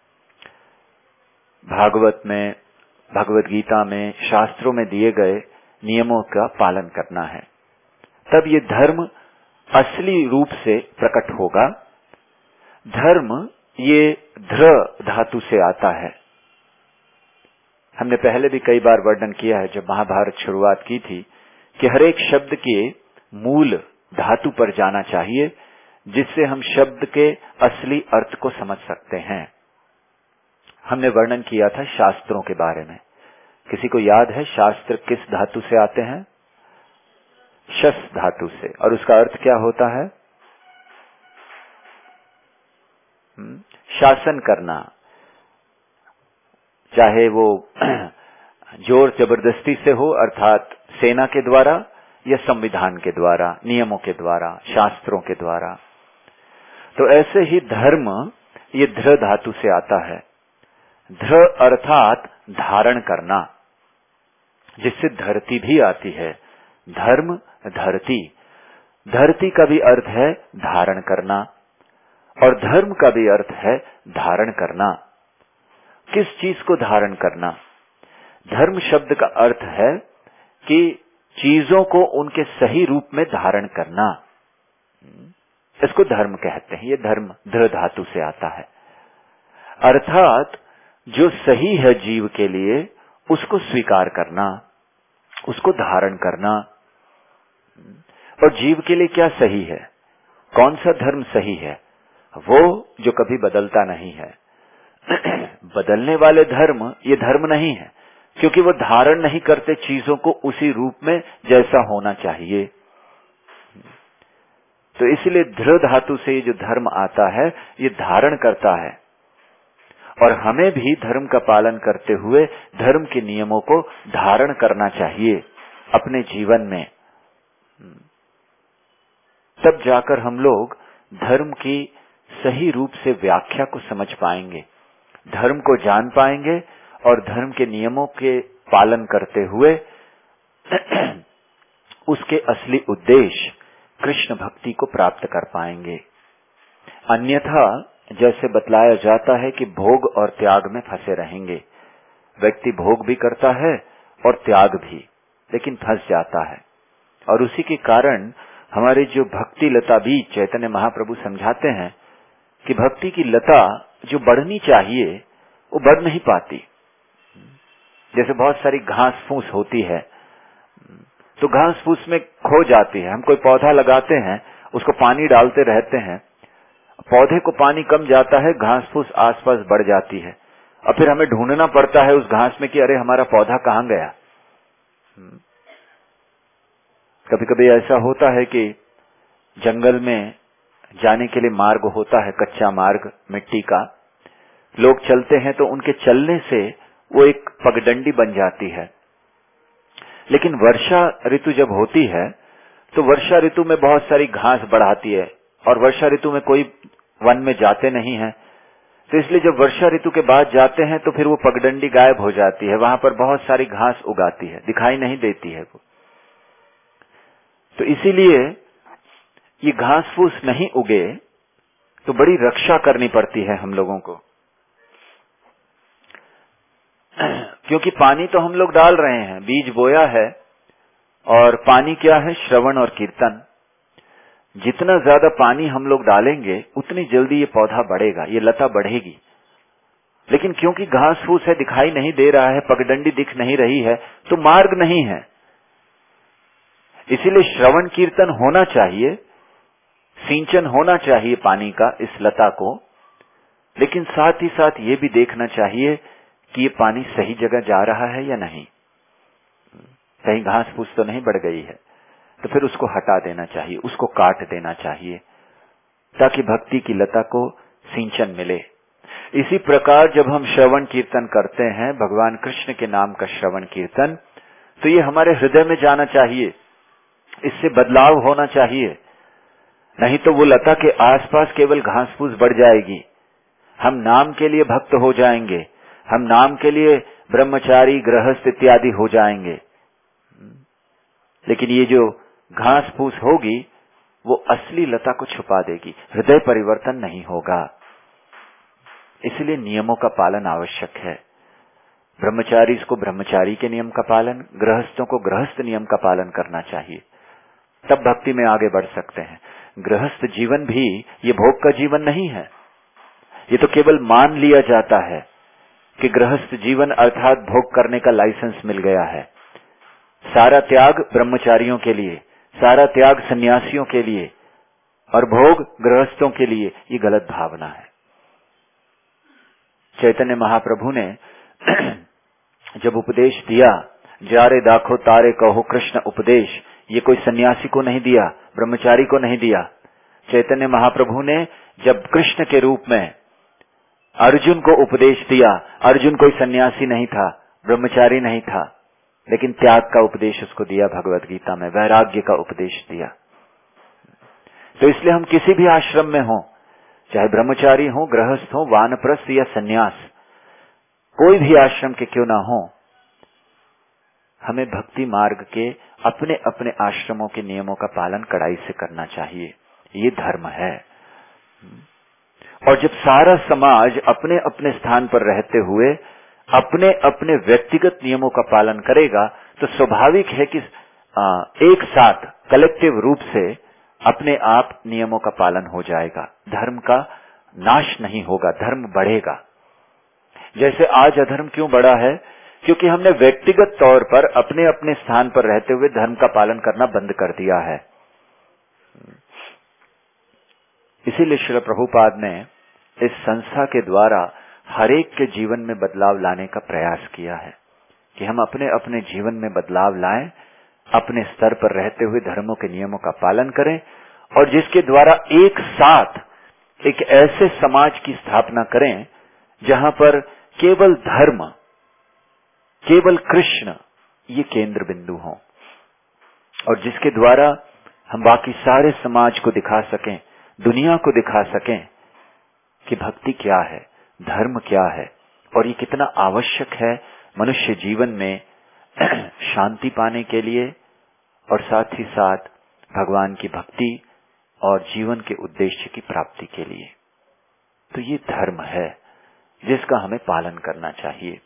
भागवत में, भगवत गीता में, शास्त्रों में दिए गए नियमों का पालन करना है। तब ये धर्म असली रूप से प्रकट होगा। धर्म ये ध्र धातु से आता है। हमने पहले भी कई बार वर्णन किया है, जब महाभारत शुरुआत की थी, कि हर एक शब्द के मूल धातु पर जाना चाहिए, जिससे हम शब्द के असली अर्थ को समझ सकते हैं। हमने वर्णन किया था शास्त्रों के बारे में। किसी को याद है शास्त्र किस धातु से आते हैं? शस धातु से। और उसका अर्थ क्या होता है? शासन करना, चाहे वो जोर जबरदस्ती से हो, अर्थात सेना के द्वारा, या संविधान के द्वारा, नियमों के द्वारा, शास्त्रों के द्वारा। तो ऐसे ही धर्म ये ध्र धातु से आता है। ध्र अर्थात धारण करना, जिससे धरती भी आती है। धर्म धरती, धरती का भी अर्थ है धारण करना, और धर्म का भी अर्थ है धारण करना। किस चीज को धारण करना? धर्म शब्द का अर्थ है कि चीजों को उनके सही रूप में धारण करना, इसको धर्म कहते हैं। ये धर्म ध्र धातु से आता है। अर्थात जो सही है जीव के लिए उसको स्वीकार करना, उसको धारण करना। और जीव के लिए क्या सही है, कौन सा धर्म सही है? वो जो कभी बदलता नहीं है। बदलने वाले धर्म ये धर्म नहीं है, क्योंकि वो धारण नहीं करते चीजों को उसी रूप में जैसा होना चाहिए। तो इसलिए ध्र धातु से ये जो धर्म आता है ये धारण करता है। और हमें भी धर्म का पालन करते हुए धर्म के नियमों को धारण करना चाहिए अपने जीवन में। तब जाकर हम लोग धर्म की सही रूप से व्याख्या को समझ पाएंगे, धर्म को जान पाएंगे, और धर्म के नियमों के पालन करते हुए उसके असली उद्देश्य कृष्ण भक्ति को प्राप्त कर पाएंगे। अन्यथा जैसे बतलाया जाता है कि भोग और त्याग में फंसे रहेंगे। व्यक्ति भोग भी करता है और त्याग भी, लेकिन फंस जाता है। और उसी के कारण हमारे जो भक्ति लता भी चैतन्य महाप्रभु समझाते हैं कि भक्ति की लता जो बढ़नी चाहिए वो बढ़ नहीं पाती। जैसे बहुत सारी घास फूस होती है, तो घास फूस में खो जाती है। हम कोई पौधा लगाते हैं, उसको पानी डालते रहते हैं, पौधे को पानी कम जाता है, घास फूस आसपास बढ़ जाती है, और फिर हमें ढूंढना पड़ता है उस घास में कि अरे हमारा पौधा कहाँ गया। कभी कभी ऐसा होता है कि जंगल में जाने के लिए मार्ग होता है, कच्चा मार्ग मिट्टी का, लोग चलते हैं तो उनके चलने से वो एक पगडंडी बन जाती है। लेकिन वर्षा ऋतु जब होती है तो वर्षा ऋतु में बहुत सारी घास बढ़ाती है, और वर्षा ऋतु में कोई वन में जाते नहीं है, तो इसलिए जब वर्षा ऋतु के बाद जाते हैं तो फिर वो पगडंडी गायब हो जाती है, वहां पर बहुत सारी घास उगाती है, दिखाई नहीं देती है वो। तो इसीलिए ये घास फूस नहीं उगे तो बड़ी रक्षा करनी पड़ती है हम लोगों को, क्योंकि पानी तो हम लोग डाल रहे हैं, बीज बोया है, और पानी क्या है? श्रवण और कीर्तन। जितना ज्यादा पानी हम लोग डालेंगे उतनी जल्दी ये पौधा बढ़ेगा, ये लता बढ़ेगी। लेकिन क्योंकि घास फूस है, दिखाई नहीं दे रहा है, पगडंडी दिख नहीं रही है, तो मार्ग नहीं है। इसीलिए श्रवण कीर्तन होना चाहिए, सिंचन होना चाहिए पानी का इस लता को, लेकिन साथ ही साथ ये भी देखना चाहिए कि ये पानी सही जगह जा रहा है या नहीं। कहीं घास फूस तो नहीं बढ़ गई है, तो फिर उसको हटा देना चाहिए, उसको काट देना चाहिए, ताकि भक्ति की लता को सिंचन मिले। इसी प्रकार जब हम श्रवण कीर्तन करते हैं, भगवान कृष्ण के नाम का श्रवण कीर्तन, तो ये हमारे हृदय में जाना चाहिए, इससे बदलाव होना चाहिए। नहीं तो वो लता के आसपास केवल घास फूस बढ़ जाएगी, हम नाम के लिए भक्त हो जाएंगे, हम नाम के लिए ब्रह्मचारी गृहस्थ इत्यादि हो जाएंगे, लेकिन ये जो घास फूस होगी वो असली लता को छुपा देगी, हृदय परिवर्तन नहीं होगा। इसलिए नियमों का पालन आवश्यक है। ब्रह्मचारी को ब्रह्मचारी के नियम का पालन, गृहस्थों को गृहस्थ नियम का पालन करना चाहिए, तब भक्ति में आगे बढ़ सकते हैं। गृहस्थ जीवन भी ये भोग का जीवन नहीं है, ये तो केवल मान लिया जाता है कि गृहस्थ जीवन अर्थात भोग करने का लाइसेंस मिल गया है। सारा त्याग ब्रह्मचारियों के लिए, सारा त्याग सन्यासियों के लिए और भोग गृहस्थों के लिए, ये गलत भावना है। चैतन्य महाप्रभु ने जब उपदेश दिया, जारे दाखो तारे कहो कृष्ण उपदेश, ये कोई सन्यासी को नहीं दिया, ब्रह्मचारी को नहीं दिया। चैतन्य महाप्रभु ने जब कृष्ण के रूप में अर्जुन को उपदेश दिया, अर्जुन कोई सन्यासी नहीं था, ब्रह्मचारी नहीं था, लेकिन त्याग का उपदेश उसको दिया, भगवत गीता में वैराग्य का उपदेश दिया। तो इसलिए हम किसी भी आश्रम में हों, चाहे ब्रह्मचारी हो, गृहस्थ हो, वानप्रस्थ या सन्यास, कोई भी आश्रम के क्यों ना हो, हमें भक्ति मार्ग के अपने अपने आश्रमों के नियमों का पालन कड़ाई से करना चाहिए। ये धर्म है। और जब सारा समाज अपने अपने स्थान पर रहते हुए अपने अपने व्यक्तिगत नियमों का पालन करेगा, तो स्वाभाविक है कि एक साथ कलेक्टिव रूप से अपने आप नियमों का पालन हो जाएगा, धर्म का नाश नहीं होगा, धर्म बढ़ेगा। जैसे आज अधर्म क्यों बढ़ा है? क्योंकि हमने व्यक्तिगत तौर पर अपने अपने स्थान पर रहते हुए धर्म का पालन करना बंद कर दिया है। इसीलिए श्री प्रभुपाद ने इस संस्था के द्वारा हरेक के जीवन में बदलाव लाने का प्रयास किया है कि हम अपने अपने जीवन में बदलाव लाएं, अपने स्तर पर रहते हुए धर्मों के नियमों का पालन करें, और जिसके द्वारा एक साथ एक ऐसे समाज की स्थापना करें जहां पर केवल धर्म, केवल कृष्ण ये केंद्र बिंदु हो, और जिसके द्वारा हम बाकी सारे समाज को दिखा सकें, दुनिया को दिखा सकें कि भक्ति क्या है, धर्म क्या है, और ये कितना आवश्यक है मनुष्य जीवन में शांति पाने के लिए, और साथ ही साथ भगवान की भक्ति और जीवन के उद्देश्य की प्राप्ति के लिए। तो ये धर्म है जिसका हमें पालन करना चाहिए।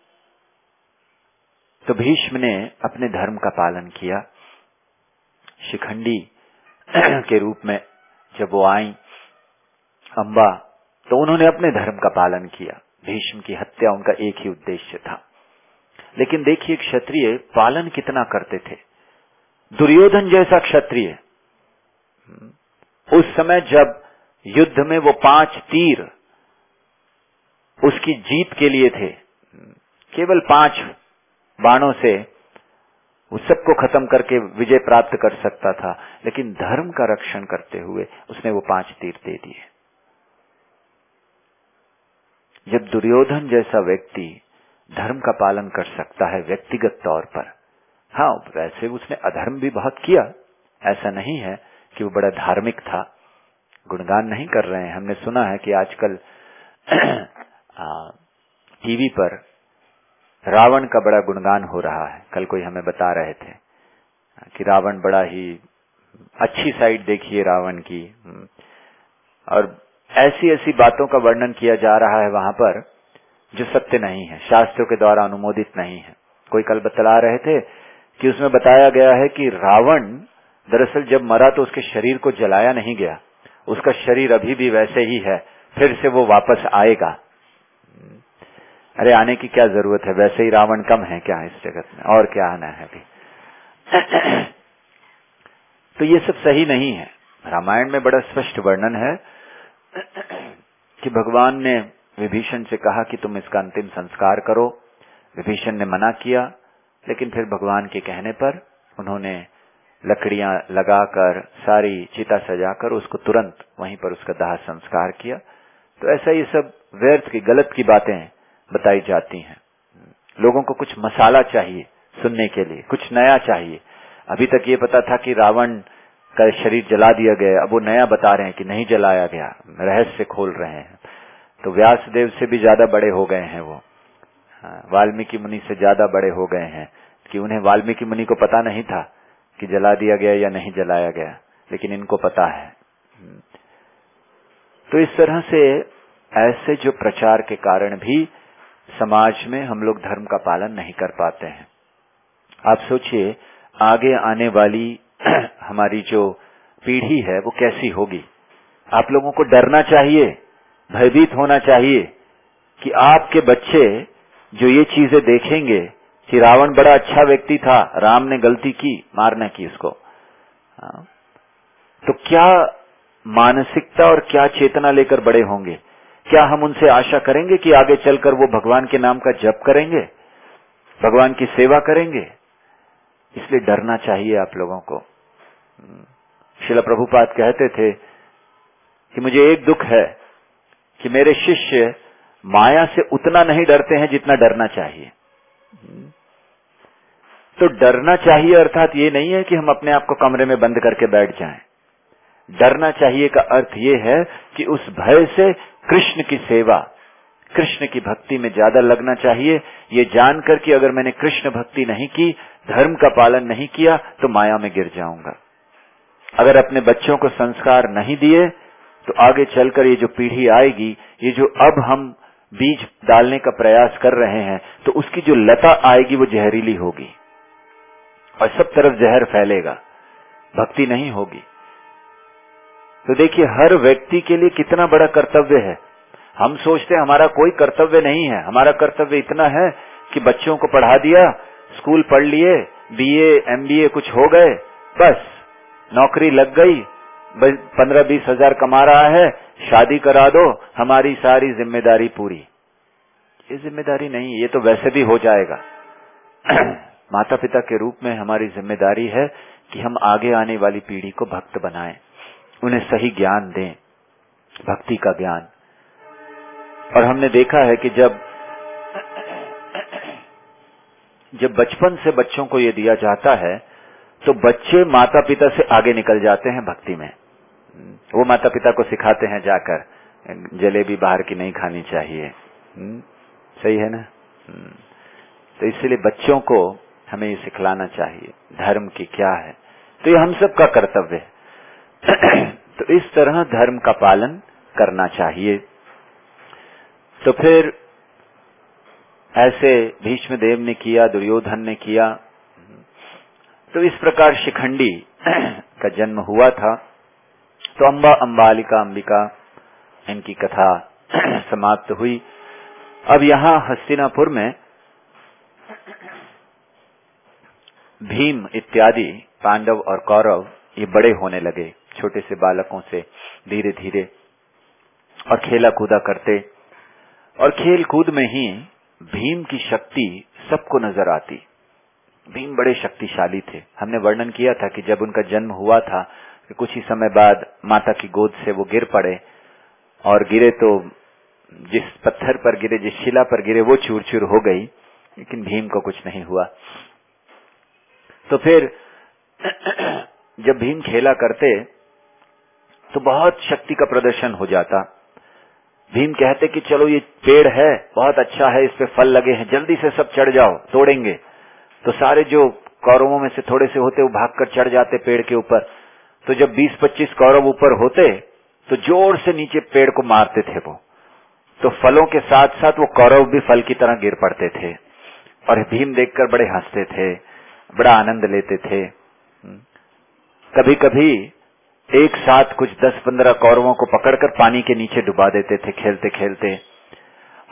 तो भीष्म ने अपने धर्म का पालन किया। शिखंडी के रूप में जब वो आई अम्बा, तो उन्होंने अपने धर्म का पालन किया। भीष्म की हत्या उनका एक ही उद्देश्य था। लेकिन देखिए क्षत्रिय पालन कितना करते थे। दुर्योधन जैसा क्षत्रिय, उस समय जब युद्ध में वो पांच तीर उसकी जीत के लिए थे, केवल पांच बाणों से वो सबको खत्म करके विजय प्राप्त कर सकता था, लेकिन धर्म का रक्षण करते हुए उसने वो पांच तीर दे दिए। जब दुर्योधन जैसा व्यक्ति धर्म का पालन कर सकता है व्यक्तिगत तौर पर, हाँ वैसे उसने अधर्म भी बहुत किया, ऐसा नहीं है कि वो बड़ा धार्मिक था, गुणगान नहीं कर रहे हैं। हमने सुना है कि आजकल टीवी पर रावण का बड़ा गुणगान हो रहा है। कल कोई हमें बता रहे थे कि रावण बड़ा ही अच्छी साइड देखिए रावण की, और ऐसी ऐसी बातों का वर्णन किया जा रहा है वहां पर जो सत्य नहीं है, शास्त्रों के द्वारा अनुमोदित नहीं है। कोई कल बतला रहे थे कि उसमें बताया गया है कि रावण दरअसल जब मरा तो उसके शरीर को जलाया नहीं गया, उसका शरीर अभी भी वैसे ही है, फिर से वो वापस आएगा। अरे आने की क्या जरूरत है, वैसे ही रावण कम है क्या इस जगत में, और क्या आना है अभी। तो ये सब सही नहीं है। रामायण में बड़ा स्पष्ट वर्णन है कि भगवान ने विभीषण से कहा कि तुम इसका अंतिम संस्कार करो। विभीषण ने मना किया, लेकिन फिर भगवान के कहने पर उन्होंने लकड़ियां लगाकर सारी चिता सजाकर उसको तुरंत वहीं पर उसका दाह संस्कार किया। तो ऐसा ये सब व्यर्थ की गलत की बातें बताई जाती हैं। लोगों को कुछ मसाला चाहिए सुनने के लिए, कुछ नया चाहिए। अभी तक ये पता था कि रावण का शरीर जला दिया गया, अब वो नया बता रहे हैं कि नहीं जलाया गया, रहस्य खोल रहे हैं। तो व्यासदेव से भी ज्यादा बड़े हो गए हैं वो, वाल्मीकि मुनि से ज्यादा बड़े हो गए हैं कि उन्हें वाल्मीकि मुनि को पता नहीं था कि जला दिया गया या नहीं जलाया गया, लेकिन इनको पता है। तो इस तरह से ऐसे जो प्रचार के कारण भी समाज में हम लोग धर्म का पालन नहीं कर पाते हैं। आप सोचिए आगे आने वाली हमारी जो पीढ़ी है वो कैसी होगी। आप लोगों को डरना चाहिए, भयभीत होना चाहिए कि आपके बच्चे जो ये चीजें देखेंगे कि रावण बड़ा अच्छा व्यक्ति था, राम ने गलती की, मारने की उसको, तो क्या मानसिकता और क्या चेतना लेकर बड़े होंगे। क्या हम उनसे आशा करेंगे कि आगे चलकर वो भगवान के नाम का जप करेंगे, भगवान की सेवा करेंगे। इसलिए डरना चाहिए आप लोगों को। श्रील प्रभुपाद कहते थे कि मुझे एक दुख है कि मेरे शिष्य माया से उतना नहीं डरते हैं जितना डरना चाहिए। तो डरना चाहिए अर्थात ये नहीं है कि हम अपने आप को कमरे में बंद करके बैठ जाएं। डरना चाहिए का अर्थ ये है कि उस भय से कृष्ण की सेवा, कृष्ण की भक्ति में ज्यादा लगना चाहिए, ये जानकर कि अगर मैंने कृष्ण भक्ति नहीं की, धर्म का पालन नहीं किया, तो माया में गिर जाऊंगा। अगर अपने बच्चों को संस्कार नहीं दिए तो आगे चलकर ये जो पीढ़ी आएगी, ये जो अब हम बीज डालने का प्रयास कर रहे हैं, तो उसकी जो लता आएगी वो जहरीली होगी और सब तरफ जहर फैलेगा, भक्ति नहीं होगी। तो देखिए हर व्यक्ति के लिए कितना बड़ा कर्तव्य है। हम सोचते हैं हमारा कोई कर्तव्य नहीं है। हमारा कर्तव्य इतना है कि बच्चों को पढ़ा दिया, स्कूल पढ़ लिए, बीए एमबीए कुछ हो गए, बस नौकरी लग गई, पंद्रह बीस हजार कमा रहा है, शादी करा दो, हमारी सारी जिम्मेदारी पूरी। ये जिम्मेदारी नहीं, ये तो वैसे भी हो जाएगा। माता पिता के रूप में हमारी जिम्मेदारी है कि हम आगे आने वाली पीढ़ी को भक्त बनाएं, उन्हें सही ज्ञान दें, भक्ति का ज्ञान। और हमने देखा है कि जब जब बचपन से बच्चों को ये दिया जाता है तो बच्चे माता पिता से आगे निकल जाते हैं भक्ति में। वो माता पिता को सिखाते हैं जाकर जलेबी बाहर की नहीं खानी चाहिए, सही है ना। तो इसलिए बच्चों को हमें ये सिखलाना चाहिए धर्म की क्या है। तो ये हम सब का कर्तव्य है। तो इस तरह धर्म का पालन करना चाहिए। तो फिर ऐसे भीष्म देव ने किया, दुर्योधन ने किया। तो इस प्रकार शिखंडी का जन्म हुआ था। तो अम्बा, अम्बालिका, अंबिका, इनकी कथा समाप्त हुई। अब यहाँ हस्तिनापुर में भीम इत्यादि पांडव और कौरव ये बड़े होने लगे, छोटे से बालकों से धीरे धीरे, और खेला कूदा करते। और खेल कूद में ही भीम की शक्ति सबको नजर आती। भीम बड़े शक्तिशाली थे। हमने वर्णन किया था कि जब उनका जन्म हुआ था कि कुछ ही समय बाद माता की गोद से वो गिर पड़े, और गिरे तो जिस पत्थर पर गिरे, जिस शिला पर गिरे, वो चूर चूर हो गई, लेकिन भीम को कुछ नहीं हुआ। तो फिर जब भीम खेला करते तो बहुत शक्ति का प्रदर्शन हो जाता। भीम कहते कि चलो ये पेड़ है, बहुत अच्छा है, इस पे फल लगे हैं, जल्दी से सब चढ़ जाओ, तोड़ेंगे। तो सारे जो कौरवों में से थोड़े से होते वो भागकर चढ़ जाते पेड़ के ऊपर। तो जब बीस पच्चीस कौरव ऊपर होते तो जोर से नीचे पेड़ को मारते थे वो। तो फलों के साथ साथ वो कौरव भी फल की तरह गिर पड़ते थे, और भीम देखकर बड़े हंसते थे, बड़ा आनंद लेते थे। कभी कभी एक साथ कुछ दस पंद्रह कौरवों को पकड़कर पानी के नीचे डुबा देते थे खेलते खेलते।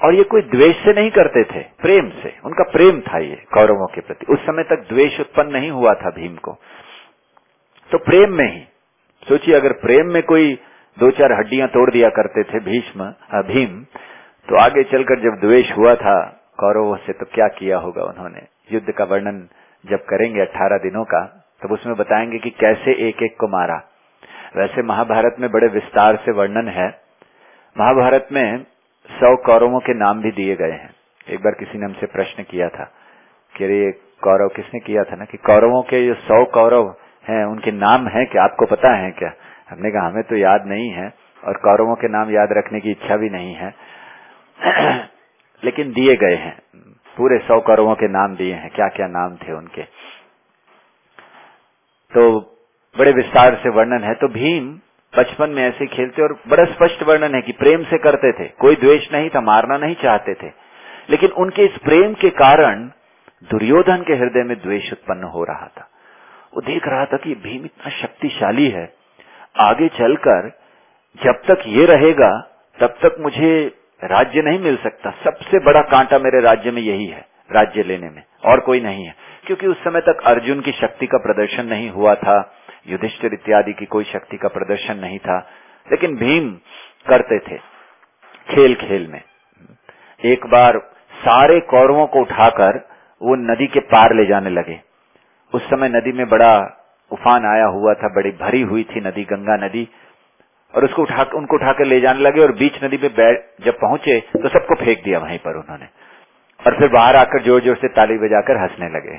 और ये कोई द्वेष से नहीं करते थे, प्रेम से, उनका प्रेम था ये कौरवों के प्रति। उस समय तक द्वेष उत्पन्न नहीं हुआ था भीम को, तो प्रेम में ही सोचिए, अगर प्रेम में कोई दो चार हड्डियां तोड़ दिया करते थे भीष्म भीम, तो आगे चलकर जब द्वेष हुआ था कौरवों से तो क्या किया होगा उन्होंने। युद्ध का वर्णन जब करेंगे अठारह दिनों का, तब उसमें बताएंगे कि कैसे एक एक को मारा। वैसे महाभारत में बड़े विस्तार से वर्णन है। महाभारत में सौ कौरवों के नाम भी दिए गए हैं। एक बार किसी ने हमसे प्रश्न किया था कि अरे कौरव, किसने किया था ना, कि कौरवों के जो सौ कौरव हैं उनके नाम हैं क्या, आपको पता है क्या? हमने कहा हमें तो याद नहीं है और कौरवों के नाम याद रखने की इच्छा भी नहीं है लेकिन दिए गए हैं, पूरे सौ कौरवों के नाम दिए हैं, क्या क्या नाम थे उनके, तो बड़े विस्तार से वर्णन है। तो भीम बचपन में ऐसे खेलते और बड़ा स्पष्ट वर्णन है कि प्रेम से करते थे, कोई द्वेष नहीं था, मारना नहीं चाहते थे, लेकिन उनके इस प्रेम के कारण दुर्योधन के हृदय में द्वेष उत्पन्न हो रहा था। वो देख रहा था कि भीम इतना शक्तिशाली है, आगे चलकर जब तक ये रहेगा तब तक मुझे राज्य नहीं मिल सकता, सबसे बड़ा कांटा मेरे राज्य में यही है, राज्य लेने में, और कोई नहीं है। क्योंकि उस समय तक अर्जुन की शक्ति का प्रदर्शन नहीं हुआ था, युधिष्ठिर इत्यादि की कोई शक्ति का प्रदर्शन नहीं था, लेकिन भीम करते थे खेल खेल में। एक बार सारे कौरवों को उठाकर वो नदी के पार ले जाने लगे। उस समय नदी में बड़ा उफान आया हुआ था, बड़ी भरी हुई थी नदी, गंगा नदी, और उसको उठा उनको उठाकर ले जाने लगे और बीच नदी पे बैठ जब पहुंचे तो सबको फेंक दिया वहीं पर उन्होंने, और फिर बाहर आकर जोर जोर से ताली बजाकर हंसने लगे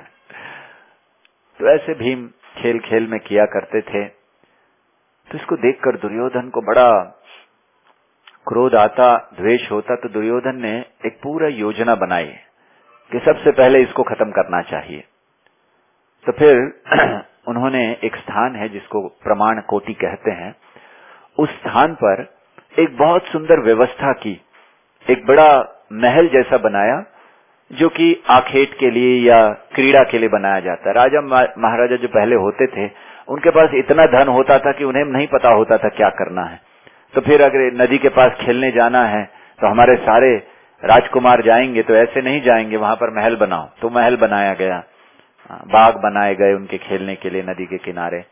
तो ऐसे भीम खेल खेल में किया करते थे। तो इसको देखकर दुर्योधन को बड़ा क्रोध आता, द्वेष होता, तो दुर्योधन ने एक पूरा योजना बनाई कि सबसे पहले इसको खत्म करना चाहिए। तो फिर उन्होंने एक स्थान है जिसको प्रमाण कोटि कहते हैं, उस स्थान पर एक बहुत सुंदर व्यवस्था की, एक बड़ा महल जैसा बनाया जो कि आखेट के लिए या क्रीड़ा के लिए बनाया जाता है। राजा महाराजा जो पहले होते थे उनके पास इतना धन होता था कि उन्हें नहीं पता होता था क्या करना है। तो फिर अगर नदी के पास खेलने जाना है तो हमारे सारे राजकुमार जाएंगे, तो ऐसे नहीं जाएंगे, वहां पर महल बनाओ। तो महल बनाया गया, बाग बनाए गए उनके खेलने के लिए नदी के किनारे।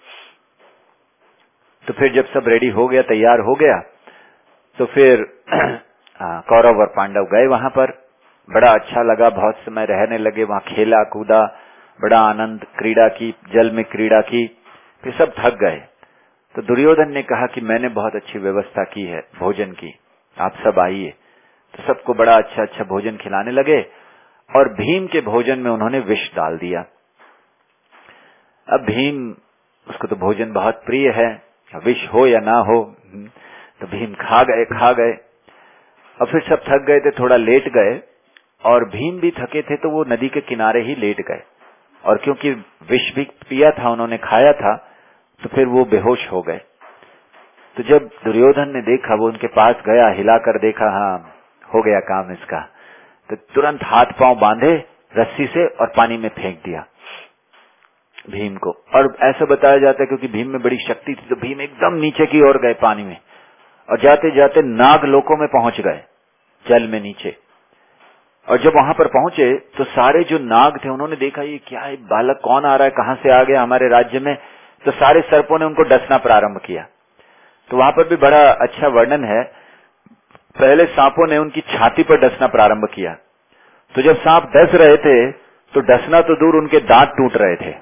तो फिर जब सब रेडी हो गया, तैयार हो गया, तो फिर कौरव और पांडव गए वहां पर। बड़ा अच्छा लगा, बहुत समय रहने लगे वहां, खेला कूदा, बड़ा आनंद, क्रीड़ा की, जल में क्रीड़ा की। फिर सब थक गए तो दुर्योधन ने कहा कि मैंने बहुत अच्छी व्यवस्था की है भोजन की, आप सब आइए। तो सबको बड़ा अच्छा अच्छा भोजन खिलाने लगे और भीम के भोजन में उन्होंने विष डाल दिया। अब भीम, उसको तो भोजन बहुत प्रिय है, विष हो या ना हो, तो भीम खा गए खा गए और फिर सब थक गए थे, थोड़ा लेट गए, और भीम भी थके थे तो वो नदी के किनारे ही लेट गए। और क्योंकि विष भी पिया था, उन्होंने खाया था, तो फिर वो बेहोश हो गए। तो जब दुर्योधन ने देखा, वो उनके पास गया, हिलाकर देखा, हाँ हो गया काम इसका, तो तुरंत हाथ पांव बांधे रस्सी से और पानी में फेंक दिया भीम को। और ऐसा बताया जाता है क्योंकि भीम में बड़ी शक्ति थी, तो भीम एकदम नीचे की ओर गए पानी में, और जाते जाते नाग लोकों में पहुंच गए, जल में नीचे। और जब वहां पर पहुंचे तो सारे जो नाग थे उन्होंने देखा ये क्या है, बालक कौन आ रहा है, कहां से आ गया हमारे राज्य में। तो सारे सर्पों ने उनको डसना प्रारंभ किया। तो वहां पर भी बड़ा अच्छा वर्णन है, पहले सांपों ने उनकी छाती पर डसना प्रारंभ किया। तो जब सांप डस रहे थे तो डसना तो दूर, उनके दांत टूट रहे थे।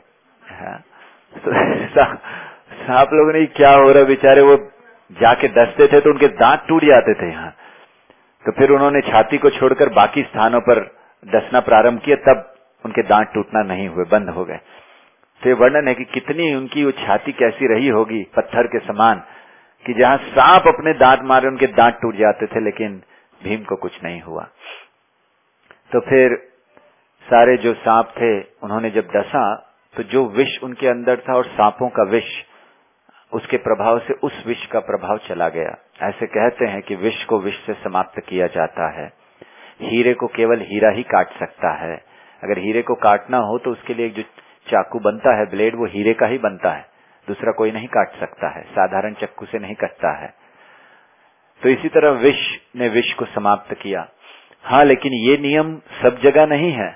तो सांप लोगों ने क्या हो रहा, बेचारे वो जाके डसते थे तो उनके दांत टूट जाते थे यहाँ। तो फिर उन्होंने छाती को छोड़कर बाकी स्थानों पर डसना प्रारंभ किया, तब उनके दांत टूटना नहीं हुए, बंद हो गए। तो ये वर्णन है कि कितनी उनकी वो छाती कैसी रही होगी, पत्थर के समान, कि जहां सांप अपने दांत मारे उनके दांत टूट जाते थे, लेकिन भीम को कुछ नहीं हुआ। तो फिर सारे जो सांप थे उन्होंने जब डसा तो जो विष उनके अंदर था और सांपों का विष, उसके प्रभाव से उस विष का प्रभाव चला गया। ऐसे कहते हैं कि विष को विष से समाप्त किया जाता है, हीरे को केवल हीरा ही काट सकता है। अगर हीरे को काटना हो तो उसके लिए जो चाकू बनता है, ब्लेड, वो हीरे का ही बनता है, दूसरा कोई नहीं काट सकता है, साधारण चाकू से नहीं कटता है। तो इसी तरह विष ने विष को समाप्त किया। हाँ, लेकिन ये नियम सब जगह नहीं है।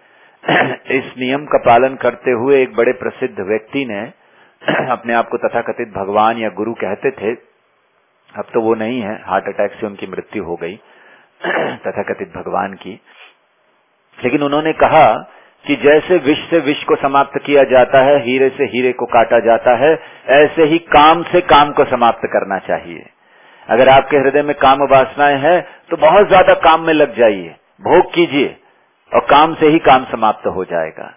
इस नियम का पालन करते हुए एक बड़े प्रसिद्ध व्यक्ति ने अपने आप को तथाकथित भगवान या गुरु कहते थे, अब तो वो नहीं है, हार्ट अटैक से उनकी मृत्यु हो गई तथाकथित भगवान की। लेकिन उन्होंने कहा कि जैसे विष से विष को समाप्त किया जाता है, हीरे से हीरे को काटा जाता है, ऐसे ही काम से काम को समाप्त करना चाहिए। अगर आपके हृदय में काम वासनाएं हैं तो बहुत ज्यादा काम में लग जाइए, भोग कीजिए और काम से ही काम समाप्त हो जाएगा।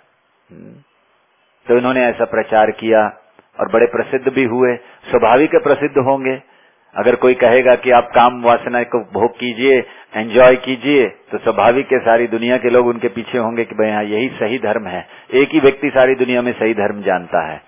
तो इन्होंने ऐसा प्रचार किया और बड़े प्रसिद्ध भी हुए। स्वाभाविक प्रसिद्ध होंगे। अगर कोई कहेगा कि आप काम वासना को भोग कीजिए, एंजॉय कीजिए, तो स्वाभाविक है सारी दुनिया के लोग उनके पीछे होंगे कि भाई हाँ यही सही धर्म है। एक ही व्यक्ति सारी दुनिया में सही धर्म जानता है।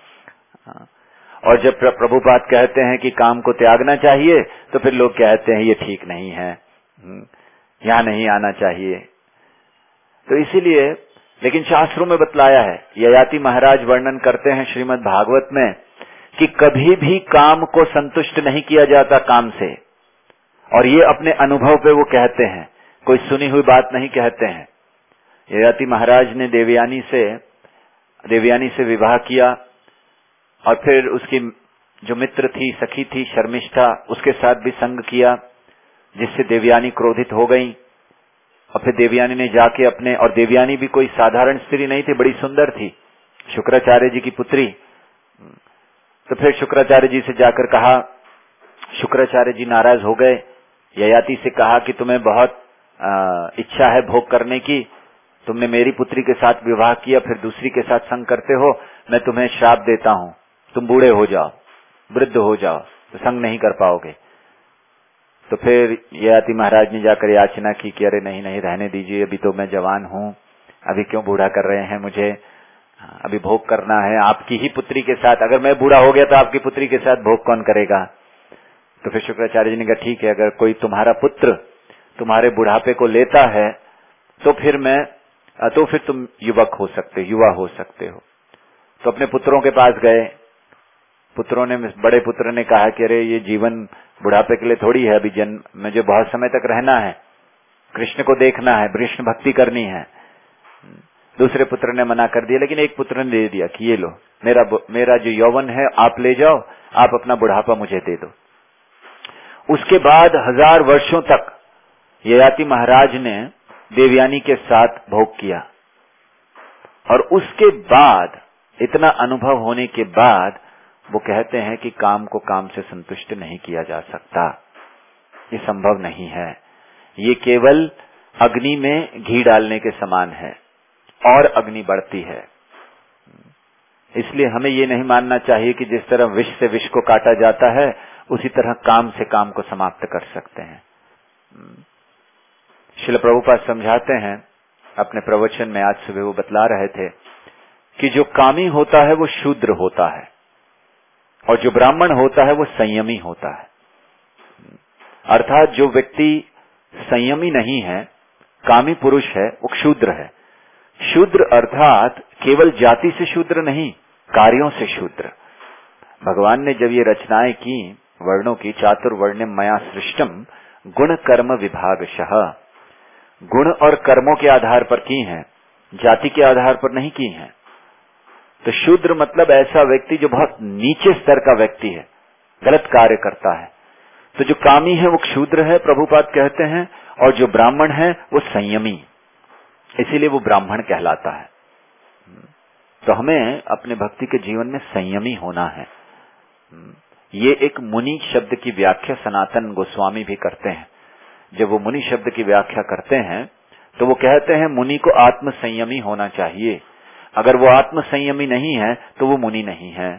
और जब प्रभुपाद कहते हैं कि काम को त्यागना चाहिए तो फिर लोग कहते हैं ये ठीक नहीं है, यहाँ नहीं आना चाहिए। तो इसीलिए, लेकिन शास्त्रों में बतलाया है, ययाति महाराज वर्णन करते हैं श्रीमद् भागवत में कि कभी भी काम को संतुष्ट नहीं किया जाता काम से, और ये अपने अनुभव पे वो कहते हैं, कोई सुनी हुई बात नहीं कहते हैं। ययाति महाराज ने देवयानी से देवयानी से विवाह किया और फिर उसकी जो मित्र थी, सखी थी शर्मिष्ठा, उसके साथ भी संग किया, जिससे देवयानी क्रोधित हो गई। और फिर देवयानी ने जाके अपने, और देवयानी भी कोई साधारण स्त्री नहीं थी, बड़ी सुंदर थी, शुक्राचार्य जी की पुत्री। तो फिर शुक्राचार्य जी से जाकर कहा, शुक्राचार्य जी नाराज हो गए, ययाति से कहा कि तुम्हें बहुत आ, इच्छा है भोग करने की, तुमने मेरी पुत्री के साथ विवाह किया, फिर दूसरी के साथ संग करते हो, मैं तुम्हें श्राप देता हूं, तुम बूढ़े हो जाओ, वृद्ध हो जाओ, तो संग नहीं कर पाओगे। तो फिर ययाति महाराज ने जाकर याचना की कि अरे नहीं नहीं रहने दीजिए, अभी तो मैं जवान हूं, अभी क्यों बूढ़ा कर रहे हैं मुझे, अभी भोग करना है आपकी ही पुत्री के साथ। अगर मैं बूढ़ा हो गया तो आपकी पुत्री के साथ भोग कौन करेगा। तो फिर शुक्राचार्य जी ने कहा ठीक है, अगर कोई तुम्हारा पुत्र तुम्हारे बुढ़ापे को लेता है तो फिर मैं तो फिर तुम युवक हो सकते, युवा हो सकते हो। तो अपने पुत्रों के पास गए। पुत्रों ने, बड़े पुत्र ने कहा कि अरे ये जीवन बुढ़ापे के लिए थोड़ी है, अभी जन्म मुझे बहुत समय तक रहना है, कृष्ण को देखना है, कृष्ण भक्ति करनी है। दूसरे पुत्र ने मना कर दिया, लेकिन एक पुत्र ने दे दिया कि ये लो, मेरा मेरा जो यौवन है आप ले जाओ, आप अपना बुढ़ापा मुझे दे दो। उसके बाद हजार वर्षों तक ययाति महाराज ने देवयानी के साथ भोग किया, और उसके बाद इतना अनुभव होने के बाद वो कहते हैं कि काम को काम से संतुष्ट नहीं किया जा सकता, ये संभव नहीं है। ये केवल अग्नि में घी डालने के समान है, और अग्नि बढ़ती है। इसलिए हमें ये नहीं मानना चाहिए कि जिस तरह विष से विष को काटा जाता है उसी तरह काम से काम को समाप्त कर सकते हैं। श्रील प्रभुपाद समझाते हैं अपने प्रवचन में, आज सुबह वो बतला रहे थे कि जो कामी होता है वो शूद्र होता है, और जो ब्राह्मण होता है वो संयमी होता है। अर्थात जो व्यक्ति संयमी नहीं है, कामी पुरुष है, वो शूद्र है। शूद्र अर्थात केवल जाति से शूद्र नहीं, कार्यों से शूद्र। भगवान ने जब ये रचनाएं की वर्णों की, चातुर्वर्ण्यम मया सृष्टम गुण कर्म विभागशः, गुण और कर्मों के आधार पर की हैं, जाति के आधार पर नहीं की हैं। तो शूद्र मतलब ऐसा व्यक्ति जो बहुत नीचे स्तर का व्यक्ति है, गलत कार्य करता है। तो जो कामी है वो शूद्र है, प्रभुपाद कहते हैं, और जो ब्राह्मण है वो संयमी, इसीलिए वो ब्राह्मण कहलाता है। तो हमें अपने भक्ति के जीवन में संयमी होना है। ये एक मुनि शब्द की व्याख्या सनातन गोस्वामी भी करते हैं। जब वो मुनि शब्द की व्याख्या करते हैं तो वो कहते हैं मुनि को आत्म संयमी होना चाहिए। अगर वो आत्म संयमी नहीं है तो वो मुनि नहीं है।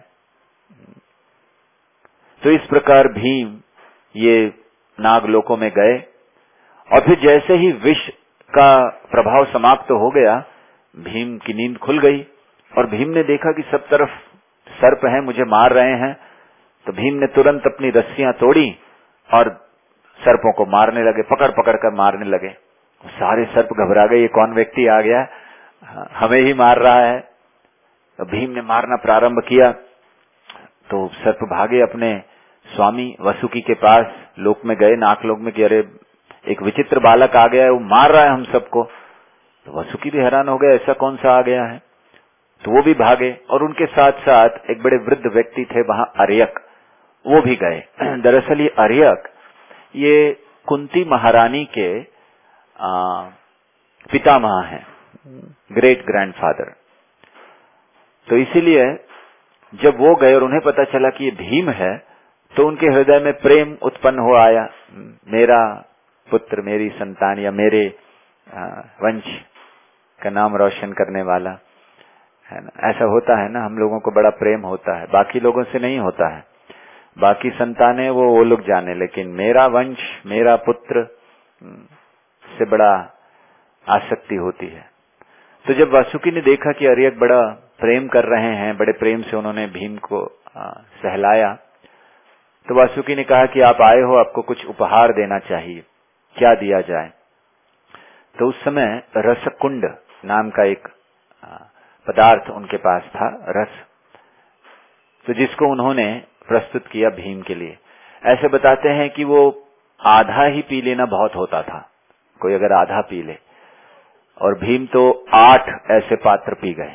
तो इस प्रकार भीम ये नागलोकों में गए, और फिर जैसे ही विष का प्रभाव समाप्त हो गया, भीम की नींद खुल गई, और भीम ने देखा कि सब तरफ सर्प हैं, मुझे मार रहे हैं। तो भीम ने तुरंत अपनी रस्सियां तोड़ी और सर्पों को मारने लगे, पकड़ पकड़ कर मारने लगे। सारे सर्प घबरा गए, ये कौन व्यक्ति आ गया, हमें ही मार रहा है। तो भीम ने मारना प्रारंभ किया, तो सर्प भागे अपने स्वामी वसुकी के पास, लोक में गए, नाकलोक में कि अरे एक विचित्र बालक आ गया है, वो मार रहा है हम सबको। तो वासुकी भी हैरान हो गए, ऐसा कौन सा आ गया है। तो वो भी भागे और उनके साथ साथ एक बड़े वृद्ध व्यक्ति थे वहां, अर्यक, वो भी गए। दरअसल ये अर्यक ये कुंती महारानी के आ, पितामह हैं, ग्रेट ग्रैंडफादर। तो इसीलिए जब वो गए और उन्हें पता चला कि ये भीम है, तो उनके हृदय में प्रेम उत्पन्न हो आया, मेरा पुत्र, मेरी संतान या मेरे वंश का नाम रोशन करने वाला है ना। ऐसा होता है ना, हम लोगों को बड़ा प्रेम होता है, बाकी लोगों से नहीं होता है। बाकी संतानें वो वो लोग जाने, लेकिन मेरा वंश, मेरा पुत्र से बड़ा आसक्ति होती है। तो जब वासुकी ने देखा कि अर्यक बड़ा प्रेम कर रहे हैं, बड़े प्रेम से उन्होंने भीम को सहलाया, तो वासुकी ने कहा कि आप आए हो, आपको कुछ उपहार देना चाहिए, क्या दिया जाए। तो उस समय रसकुंड नाम का एक पदार्थ उनके पास था, रस, तो जिसको उन्होंने प्रस्तुत किया भीम के लिए। ऐसे बताते हैं कि वो आधा ही पी लेना बहुत होता था, कोई अगर आधा पी ले, और भीम तो आठ ऐसे पात्र पी गए।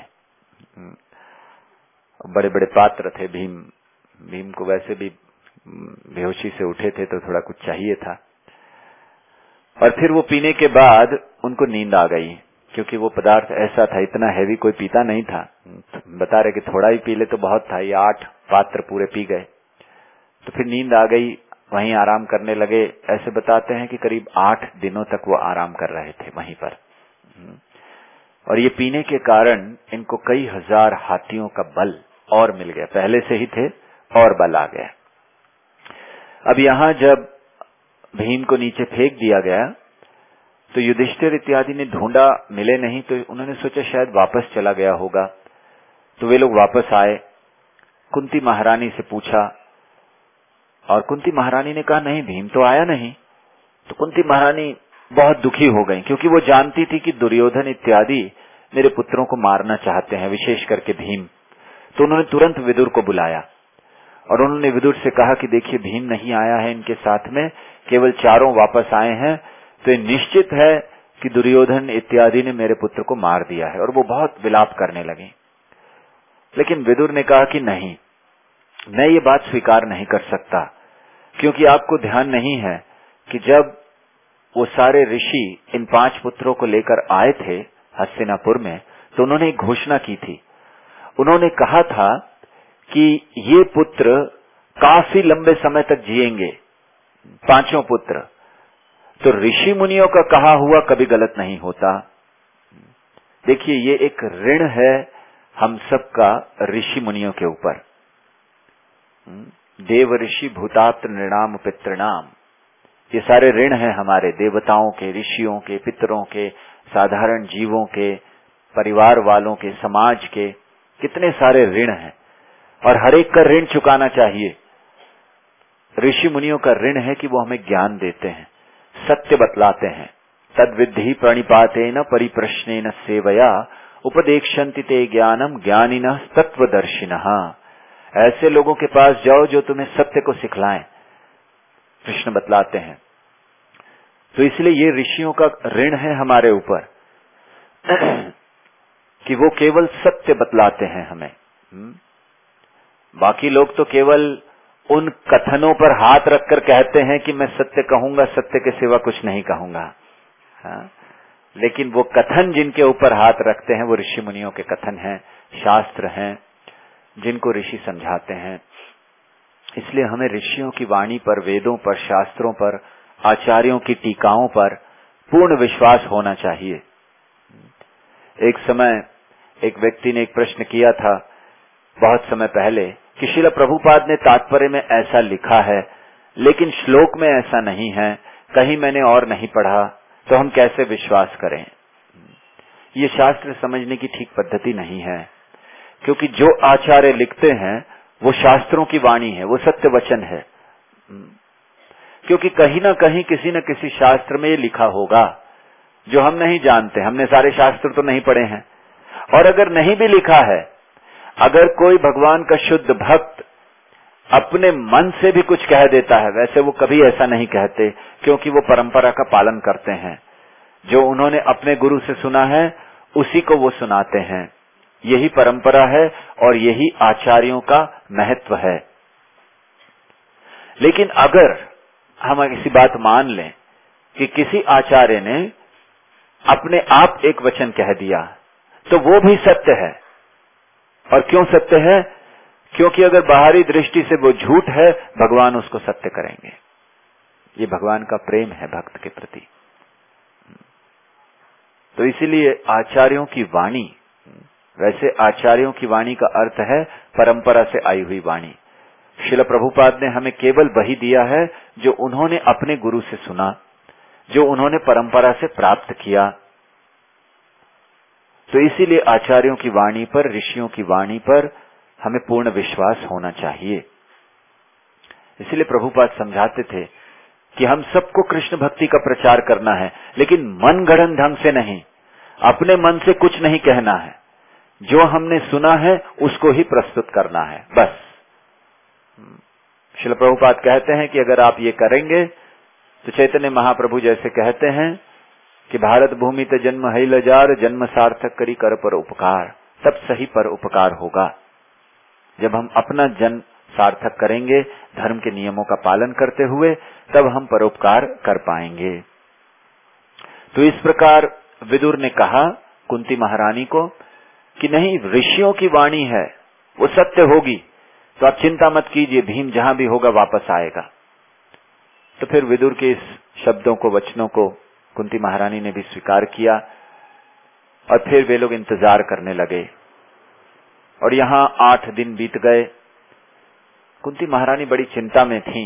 बड़े बड़े पात्र थे भीम भीम को वैसे भी बेहोशी से उठे थे तो थोड़ा कुछ चाहिए था। और फिर वो पीने के बाद उनको नींद आ गई, क्योंकि वो पदार्थ ऐसा था, इतना हैवी कोई पीता नहीं था। बता रहे कि थोड़ा ही पी ले तो बहुत था, ये आठ पात्र पूरे पी गए। तो फिर नींद आ गई, वहीं आराम करने लगे। ऐसे बताते हैं कि करीब आठ दिनों तक वो आराम कर रहे थे वहीं पर। और ये पीने के कारण इनको कई हजार हाथियों का बल और मिल गया, पहले से ही थे और बल आ गया। अब यहां जब भीम को नीचे फेंक दिया गया तो युधिष्ठिर इत्यादि ने ढूंढा, मिले नहीं, तो उन्होंने सोचा शायद वापस चला गया होगा। तो वे लोग वापस आए, कुंती महारानी से पूछा, और कुंती महारानी ने कहा नहीं, भीम तो आया नहीं। तो कुंती महारानी बहुत दुखी हो गई, क्योंकि वो जानती थी कि दुर्योधन इत्यादि मेरे पुत्रों को मारना चाहते हैं, विशेष करके भीम। तो उन्होंने तुरंत विदुर को बुलाया और उन्होंने विदुर से कहा कि देखिए भीम नहीं आया है इनके साथ में, केवल चारों वापस आए हैं, तो ये निश्चित है कि दुर्योधन इत्यादि ने मेरे पुत्र को मार दिया है। और वो बहुत विलाप करने लगे। लेकिन विदुर ने कहा कि नहीं, मैं ये बात स्वीकार नहीं कर सकता, क्योंकि आपको ध्यान नहीं है कि जब वो सारे ऋषि इन पांच पुत्रों को लेकर आए थे हस्तिनापुर में, तो उन्होंने एक घोषणा की थी। उन्होंने कहा था कि ये पुत्र काफी लंबे समय तक जिएंगे, पांचों पुत्र। तो ऋषि मुनियों का कहा हुआ कभी गलत नहीं होता। देखिए, ये एक ऋण है हम सबका ऋषि मुनियों के ऊपर। देव ऋषि भूताप्त नृणाम पितृणाम, ये सारे ऋण हैं हमारे, देवताओं के, ऋषियों के, पितरों के, साधारण जीवों के, परिवार वालों के, समाज के, कितने सारे ऋण हैं और हर एक का ऋण चुकाना चाहिए। ऋषि मुनियों का ऋण है कि वो हमें ज्ञान देते हैं, सत्य बतलाते हैं। तद विद्धि प्रणिपातेन परिप्रश्नेन सेवया उपदेक्षन्ति ते ज्ञानम ज्ञानिनः तत्वदर्शिनः। ऐसे लोगों के पास जाओ जो तुम्हें सत्य को सिखलाएं, कृष्ण बतलाते हैं। तो इसलिए ये ऋषियों का ऋण है हमारे ऊपर कि वो केवल सत्य बतलाते हैं हमें। बाकी लोग तो केवल उन कथनों पर हाथ रखकर कहते हैं कि मैं सत्य कहूंगा, सत्य के सिवा कुछ नहीं कहूंगा। हाँ? लेकिन वो कथन जिनके ऊपर हाथ रखते हैं वो ऋषि मुनियों के कथन हैं, शास्त्र हैं, जिनको ऋषि समझाते हैं। इसलिए हमें ऋषियों की वाणी पर, वेदों पर, शास्त्रों पर, आचार्यों की टीकाओं पर पूर्ण विश्वास होना चाहिए। एक समय एक व्यक्ति ने एक प्रश्न किया था बहुत समय पहले कि श्रील प्रभुपाद ने तात्पर्य में ऐसा लिखा है, लेकिन श्लोक में ऐसा नहीं है, कहीं मैंने और नहीं पढ़ा, तो हम कैसे विश्वास करें। ये शास्त्र समझने की ठीक पद्धति नहीं है, क्योंकि जो आचार्य लिखते हैं वो शास्त्रों की वाणी है, वो सत्य वचन है। क्योंकि कहीं ना कहीं किसी न किसी शास्त्र में ये लिखा होगा जो हम नहीं जानते। हमने सारे शास्त्र तो नहीं पढ़े हैं। और अगर नहीं भी लिखा है, अगर कोई भगवान का शुद्ध भक्त अपने मन से भी कुछ कह देता है, वैसे वो कभी ऐसा नहीं कहते, क्योंकि वो परंपरा का पालन करते हैं। जो उन्होंने अपने गुरु से सुना है उसी को वो सुनाते हैं। यही परंपरा है और यही आचार्यों का महत्व है। लेकिन अगर हम ऐसी बात मान लें कि किसी आचार्य ने अपने आप एक वचन कह दिया, तो वो भी सत्य है। और क्यों सत्य है? क्योंकि अगर बाहरी दृष्टि से वो झूठ है, भगवान उसको सत्य करेंगे। ये भगवान का प्रेम है भक्त के प्रति। तो इसीलिए आचार्यों की वाणी, वैसे आचार्यों की वाणी का अर्थ है परंपरा से आई हुई वाणी। श्रील प्रभुपाद ने हमें केवल वही दिया है जो उन्होंने अपने गुरु से सुना, जो उन्होंने परंपरा से प्राप्त किया। तो इसीलिए आचार्यों की वाणी पर, ऋषियों की वाणी पर हमें पूर्ण विश्वास होना चाहिए। इसीलिए प्रभुपाद समझाते थे कि हम सबको कृष्ण भक्ति का प्रचार करना है, लेकिन मन गढ़ंत ढंग से नहीं, अपने मन से कुछ नहीं कहना है। जो हमने सुना है उसको ही प्रस्तुत करना है, बस। श्रील प्रभुपाद कहते हैं कि अगर आप ये करेंगे तो चैतन्य महाप्रभु जैसे कहते हैं कि भारत भूमि ते जन्म है लजार, जन्म सार्थक करी कर पर उपकार, तब सही पर उपकार होगा। जब हम अपना जन्म सार्थक करेंगे धर्म के नियमों का पालन करते हुए, तब हम परोपकार कर पाएंगे। तो इस प्रकार विदुर ने कहा कुंती महारानी को कि नहीं, ऋषियों की वाणी है, वो सत्य होगी, तो आप चिंता मत कीजिए, भीम जहां भी होगा वापस आएगा। तो फिर विदुर के इस शब्दों को, वचनों को कुंती महारानी ने भी स्वीकार किया और फिर वे लोग इंतजार करने लगे। और यहां आठ दिन बीत गए। कुंती महारानी बड़ी चिंता में थी।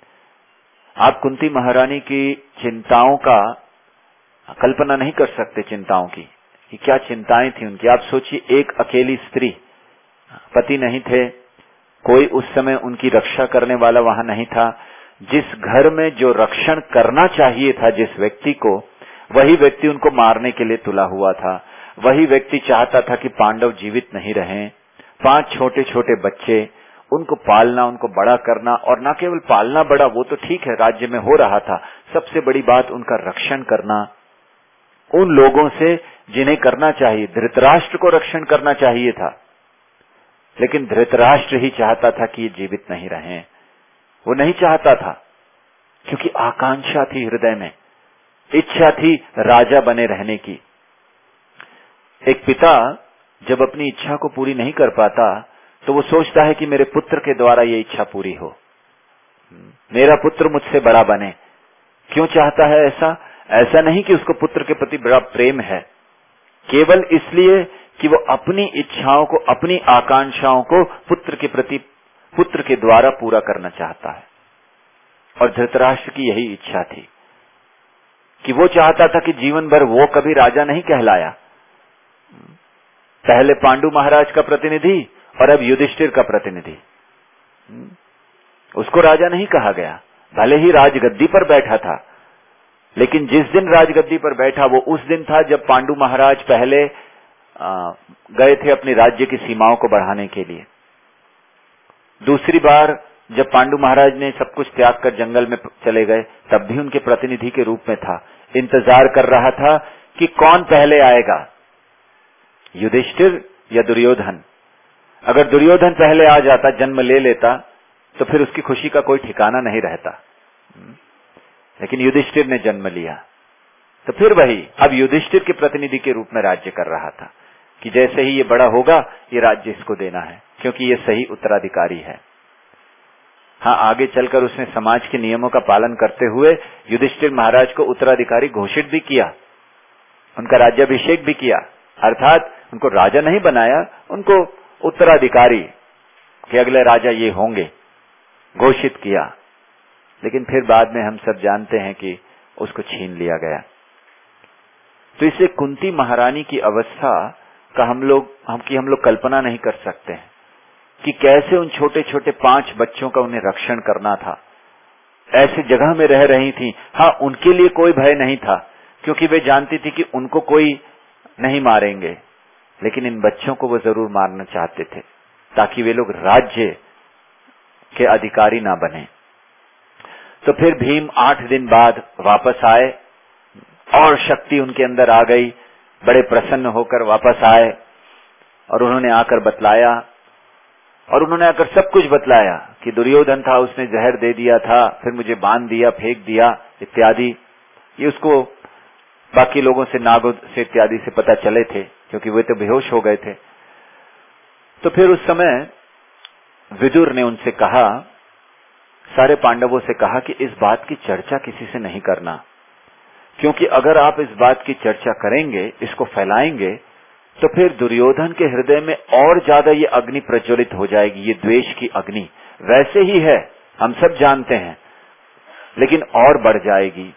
आप कुंती महारानी की चिंताओं का कल्पना नहीं कर सकते, चिंताओं की कि क्या चिंताएं थी उनकी। आप सोचिए, एक अकेली स्त्री, पति नहीं थे, कोई उस समय उनकी रक्षा करने वाला वहां नहीं था। जिस घर में जो रक्षण करना चाहिए था जिस व्यक्ति को, वही व्यक्ति उनको मारने के लिए तुला हुआ था। वही व्यक्ति चाहता था कि पांडव जीवित नहीं रहें। पांच छोटे छोटे बच्चे, उनको पालना, उनको बड़ा करना, और न केवल पालना बड़ा, वो तो ठीक है, राज्य में हो रहा था, सबसे बड़ी बात उनका रक्षण करना उन लोगों से जिन्हें करना चाहिए। धृतराष्ट्र को रक्षण करना चाहिए था, लेकिन धृतराष्ट्र ही चाहता था कि ये जीवित नहीं रहें। वो नहीं चाहता था, क्योंकि आकांक्षा थी हृदय में, इच्छा थी राजा बने रहने की। एक पिता जब अपनी इच्छा को पूरी नहीं कर पाता तो वो सोचता है कि मेरे पुत्र के द्वारा ये इच्छा पूरी हो, मेरा पुत्र मुझसे बड़ा बने। क्यों चाहता है ऐसा? ऐसा नहीं कि उसको पुत्र के प्रति बड़ा प्रेम है, केवल इसलिए कि वो अपनी इच्छाओं को, अपनी आकांक्षाओं को पुत्र के प्रति, पुत्र के द्वारा पूरा करना चाहता है। और धृतराष्ट्र की यही इच्छा थी कि वो चाहता था कि जीवन भर, वो कभी राजा नहीं कहलाया, पहले पांडु महाराज का प्रतिनिधि और अब युधिष्ठिर का प्रतिनिधि, उसको राजा नहीं कहा गया। भले ही राजगद्दी पर बैठा था, लेकिन जिस दिन राजगद्दी पर बैठा वो उस दिन था जब पांडु महाराज पहले आ, गए थे अपनी राज्य की सीमाओं को बढ़ाने के लिए। दूसरी बार जब पांडु महाराज ने सब कुछ त्याग कर जंगल में चले गए, तब भी उनके प्रतिनिधि के रूप में था। इंतजार कर रहा था कि कौन पहले आएगा, युधिष्ठिर या दुर्योधन। अगर दुर्योधन पहले आ जाता, जन्म ले लेता, तो फिर उसकी खुशी का कोई ठिकाना नहीं रहता। लेकिन युधिष्ठिर ने जन्म लिया, तो फिर वही अब युधिष्ठिर के प्रतिनिधि के रूप में राज्य कर रहा था कि जैसे ही ये बड़ा होगा ये राज्य इसको देना है, क्योंकि ये सही उत्तराधिकारी है। हाँ, आगे चलकर उसने समाज के नियमों का पालन करते हुए युधिष्ठिर महाराज को उत्तराधिकारी घोषित भी किया, उनका राज्याभिषेक भी किया, अर्थात उनको राजा नहीं बनाया, उनको उत्तराधिकारी के अगले राजा ये होंगे घोषित किया। लेकिन फिर बाद में हम सब जानते हैं कि उसको छीन लिया गया। तो इसे कुंती महारानी की अवस्था का हम लोग हम की हम लोग कल्पना नहीं कर सकते हैं कि कैसे उन छोटे छोटे पांच बच्चों का उन्हें रक्षण करना था। ऐसी जगह में रह रही थी। हाँ, उनके लिए कोई भय नहीं था, क्योंकि वे जानती थी कि उनको कोई नहीं मारेंगे, लेकिन इन बच्चों को वो जरूर मारना चाहते थे, ताकि वे लोग राज्य के अधिकारी ना बने। तो फिर भीम आठ दिन बाद वापस आए और शक्ति उनके अंदर आ गई, बड़े प्रसन्न होकर वापस आए और उन्होंने आकर बतलाया, और उन्होंने आकर सब कुछ बतलाया कि दुर्योधन था, उसने जहर दे दिया था, फिर मुझे बांध दिया, फेंक दिया इत्यादि। ये उसको बाकी लोगों से, नागों से इत्यादि से पता चले थे, क्योंकि वे तो बेहोश हो गए थे। तो फिर उस समय विदुर ने उनसे कहा, सारे पांडवों से कहा कि इस बात की चर्चा किसी से नहीं करना, क्योंकि अगर आप इस बात की चर्चा करेंगे, इसको फैलाएंगे, तो फिर दुर्योधन के हृदय में और ज्यादा ये अग्नि प्रज्वलित हो जाएगी, ये द्वेष की अग्नि वैसे ही है, हम सब जानते हैं, लेकिन और बढ़ जाएगी।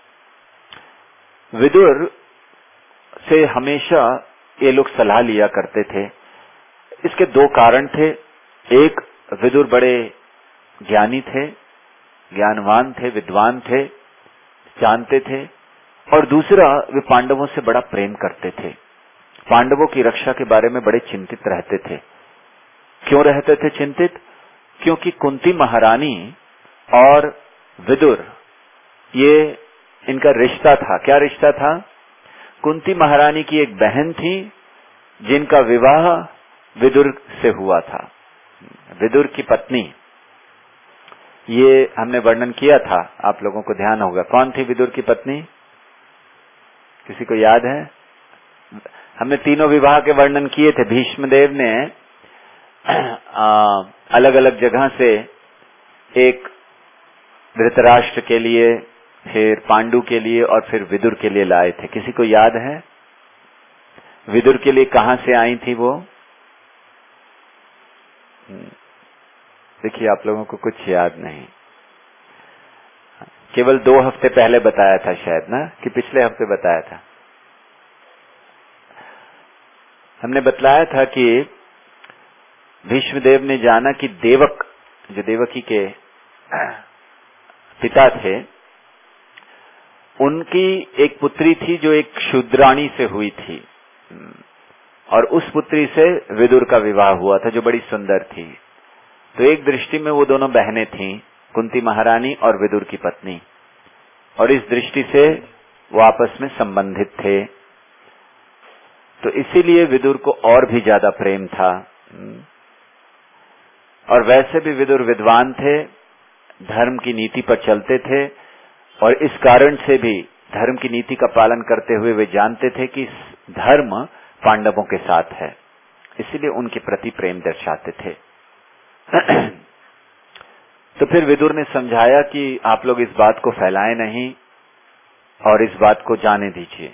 विदुर से हमेशा ये लोग सलाह लिया करते थे। इसके दो कारण थे। एक, विदुर बड़े ज्ञानी थे, ज्ञानवान थे, विद्वान थे, जानते थे, और दूसरा, वे पांडवों से बड़ा प्रेम करते थे, पांडवों की रक्षा के बारे में बड़े चिंतित रहते थे। क्यों रहते थे चिंतित? क्योंकि कुंती महारानी और विदुर, ये इनका रिश्ता था। क्या रिश्ता था? कुंती महारानी की एक बहन थी जिनका विवाह विदुर से हुआ था, विदुर की पत्नी। ये हमने वर्णन किया था, आप लोगों को ध्यान होगा। कौन थी विदुर की पत्नी? किसी को याद है? हमने तीनों विवाह के वर्णन किए थे। भीष्मदेव ने अलग अलग जगह से एक धृतराष्ट्र के लिए, फिर पांडु के लिए और फिर विदुर के लिए लाए थे। किसी को याद है विदुर के लिए कहां से आई थी वो? देखिए, आप लोगों को कुछ याद नहीं। केवल दो हफ्ते पहले बताया था शायद ना, कि पिछले हफ्ते बताया था। हमने बतलाया था कि भीष्मदेव ने जाना कि देवक, जो देवकी के पिता थे, उनकी एक पुत्री थी जो एक शूद्राणी से हुई थी, और उस पुत्री से विदुर का विवाह हुआ था जो बड़ी सुंदर थी। तो एक दृष्टि में वो दोनों बहनें थीं, कुंती महारानी और विदुर की पत्नी, और इस दृष्टि से वो आपस में संबंधित थे। तो इसीलिए विदुर को और भी ज्यादा प्रेम था। और वैसे भी विदुर विद्वान थे, धर्म की नीति पर चलते थे, और इस कारण से भी धर्म की नीति का पालन करते हुए वे जानते थे कि धर्म पांडवों के साथ है, इसीलिए उनके प्रति प्रेम दर्शाते थे। तो फिर विदुर ने समझाया कि आप लोग इस बात को फैलाएं नहीं और इस बात को जाने दीजिए।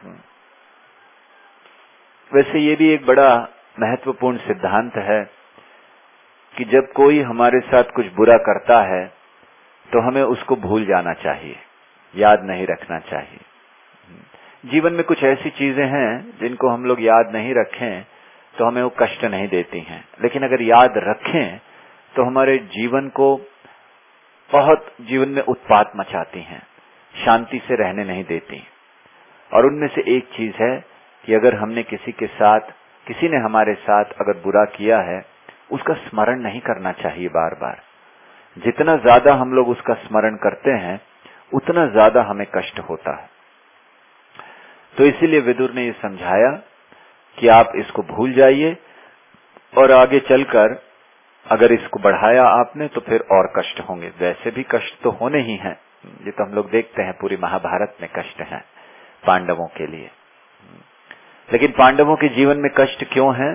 वैसे ये भी एक बड़ा महत्वपूर्ण सिद्धांत है कि जब कोई हमारे साथ कुछ बुरा करता है तो हमें उसको भूल जाना चाहिए, याद नहीं रखना चाहिए। जीवन में कुछ ऐसी चीजें हैं जिनको हम लोग याद नहीं रखें तो हमें वो कष्ट नहीं देती हैं, लेकिन अगर याद रखें तो हमारे जीवन को बहुत, जीवन में उत्पात मचाती हैं, शांति से रहने नहीं देती। और उनमें से एक चीज है कि अगर हमने किसी के साथ, किसी ने हमारे साथ अगर बुरा किया है, उसका स्मरण नहीं करना चाहिए बार बार। जितना ज्यादा हम लोग उसका स्मरण करते हैं उतना ज्यादा हमें कष्ट होता है। तो इसीलिए विदुर ने ये समझाया कि आप इसको भूल जाइए, और आगे चलकर अगर इसको बढ़ाया आपने तो फिर और कष्ट होंगे। वैसे भी कष्ट तो होने ही हैं, ये तो हम लोग देखते हैं, पूरी महाभारत में कष्ट हैं पांडवों के लिए। लेकिन पांडवों के जीवन में कष्ट क्यों है?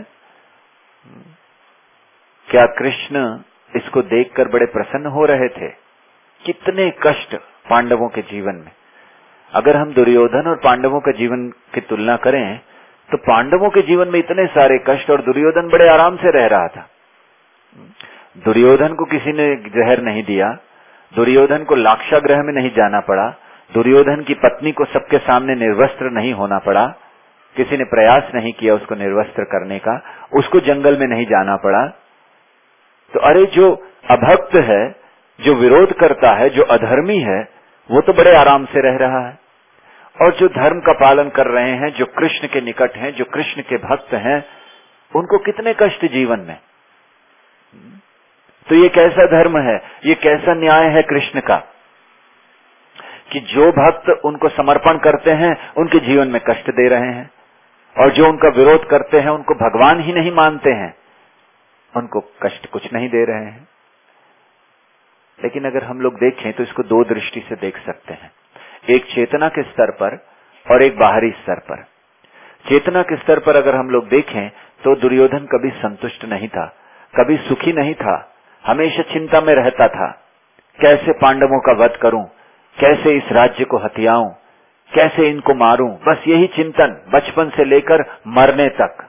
क्या कृष्ण इसको देखकर बड़े प्रसन्न हो रहे थे? कितने कष्ट पांडवों के जीवन में। अगर हम दुर्योधन और पांडवों के जीवन की तुलना करें तो पांडवों के जीवन में इतने सारे कष्ट, और दुर्योधन बड़े आराम से रह रहा था। दुर्योधन को किसी ने जहर नहीं दिया, दुर्योधन को लाक्षागृह में नहीं जाना पड़ा, दुर्योधन की पत्नी को सबके सामने निर्वस्त्र नहीं होना पड़ा, किसी ने प्रयास नहीं किया उसको निर्वस्त्र करने का, उसको जंगल में नहीं जाना पड़ा। तो अरे जो अभक्त है, जो विरोध करता है, जो अधर्मी है, वो तो बड़े आराम से रह रहा है, और जो धर्म का पालन कर रहे हैं, जो कृष्ण के निकट हैं, जो कृष्ण के भक्त हैं, उनको कितने कष्ट जीवन में। तो ये कैसा धर्म है, ये कैसा न्याय है कृष्ण का कि जो भक्त उनको समर्पण करते हैं उनके जीवन में कष्ट दे रहे हैं, और जो उनका विरोध करते हैं, उनको भगवान ही नहीं मानते हैं, उनको कष्ट कुछ नहीं दे रहे हैं। लेकिन अगर हम लोग देखें तो इसको दो दृष्टि से देख सकते हैं, एक चेतना के स्तर पर और एक बाहरी स्तर पर। चेतना के स्तर पर अगर हम लोग देखें तो दुर्योधन कभी संतुष्ट नहीं था, कभी सुखी नहीं था, हमेशा चिंता में रहता था, कैसे पांडवों का वध करूं, कैसे इस राज्य को हथियाऊं, कैसे इनको मारूं, बस यही चिंतन बचपन से लेकर मरने तक।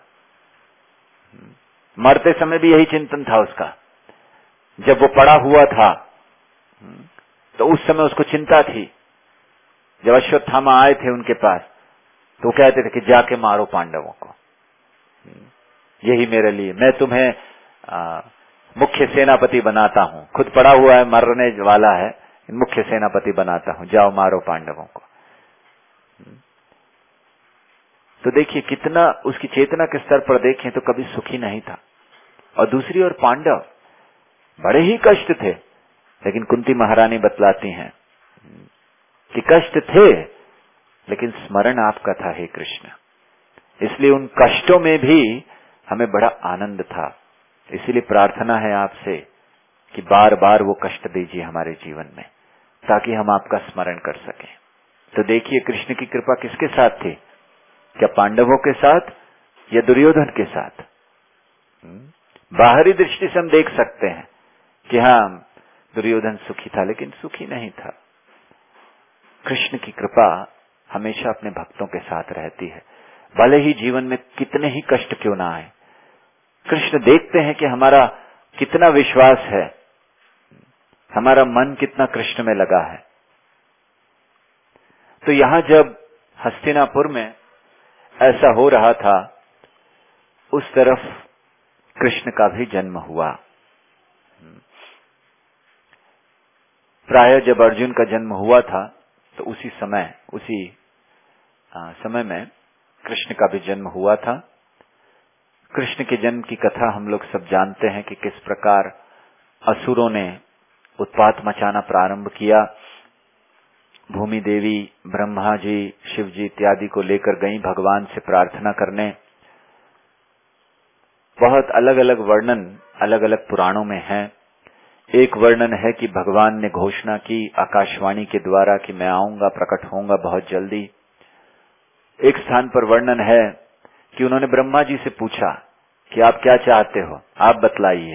मरते समय भी यही चिंतन था उसका। जब वो पड़ा हुआ था तो उस समय उसको चिंता थी। जब अश्वत्थामा आए थे उनके पास तो वो कहते थे कि जाके मारो पांडवों को, यही मेरे लिए, मैं तुम्हें आ, मुख्य सेनापति बनाता हूं। खुद पड़ा हुआ है, मरने वाला है, मुख्य सेनापति बनाता हूं, जाओ मारो पांडवों को। तो देखिए कितना उसकी चेतना के स्तर पर देखें तो कभी सुखी नहीं था। और दूसरी ओर पांडव बड़े ही कष्ट थे, लेकिन कुंती महारानी बतलाती हैं कि कष्ट थे लेकिन स्मरण आपका था हे कृष्ण, इसलिए उन कष्टों में भी हमें बड़ा आनंद था। इसीलिए प्रार्थना है आपसे कि बार बार वो कष्ट दीजिए हमारे जीवन में, ताकि हम आपका स्मरण कर सकें। तो देखिए कृष्ण की कृपा किसके साथ थी, क्या पांडवों के साथ या दुर्योधन के साथ? बाहरी दृष्टि से हम देख सकते हैं कि हाँ दुर्योधन सुखी था, लेकिन सुखी नहीं था। कृष्ण की कृपा हमेशा अपने भक्तों के साथ रहती है, भले ही जीवन में कितने ही कष्ट क्यों ना आए। कृष्ण देखते हैं कि हमारा कितना विश्वास है, हमारा मन कितना कृष्ण में लगा है। तो यहां जब हस्तिनापुर में ऐसा हो रहा था, उस तरफ कृष्ण का भी जन्म हुआ। प्राय जब अर्जुन का जन्म हुआ था तो उसी समय उसी आ, समय में कृष्ण का भी जन्म हुआ था। कृष्ण के जन्म की कथा हम लोग सब जानते हैं कि किस प्रकार असुरों ने उत्पात मचाना प्रारंभ किया। भूमि देवी, ब्रह्मा जी, शिव जी इत्यादि को लेकर गई भगवान से प्रार्थना करने। बहुत अलग अलग वर्णन अलग अलग पुराणों में है। एक वर्णन है कि भगवान ने घोषणा की आकाशवाणी के द्वारा कि मैं आऊंगा, प्रकट होऊंगा बहुत जल्दी। एक स्थान पर वर्णन है कि उन्होंने ब्रह्मा जी से पूछा कि आप क्या चाहते हो, आप बतलाइए।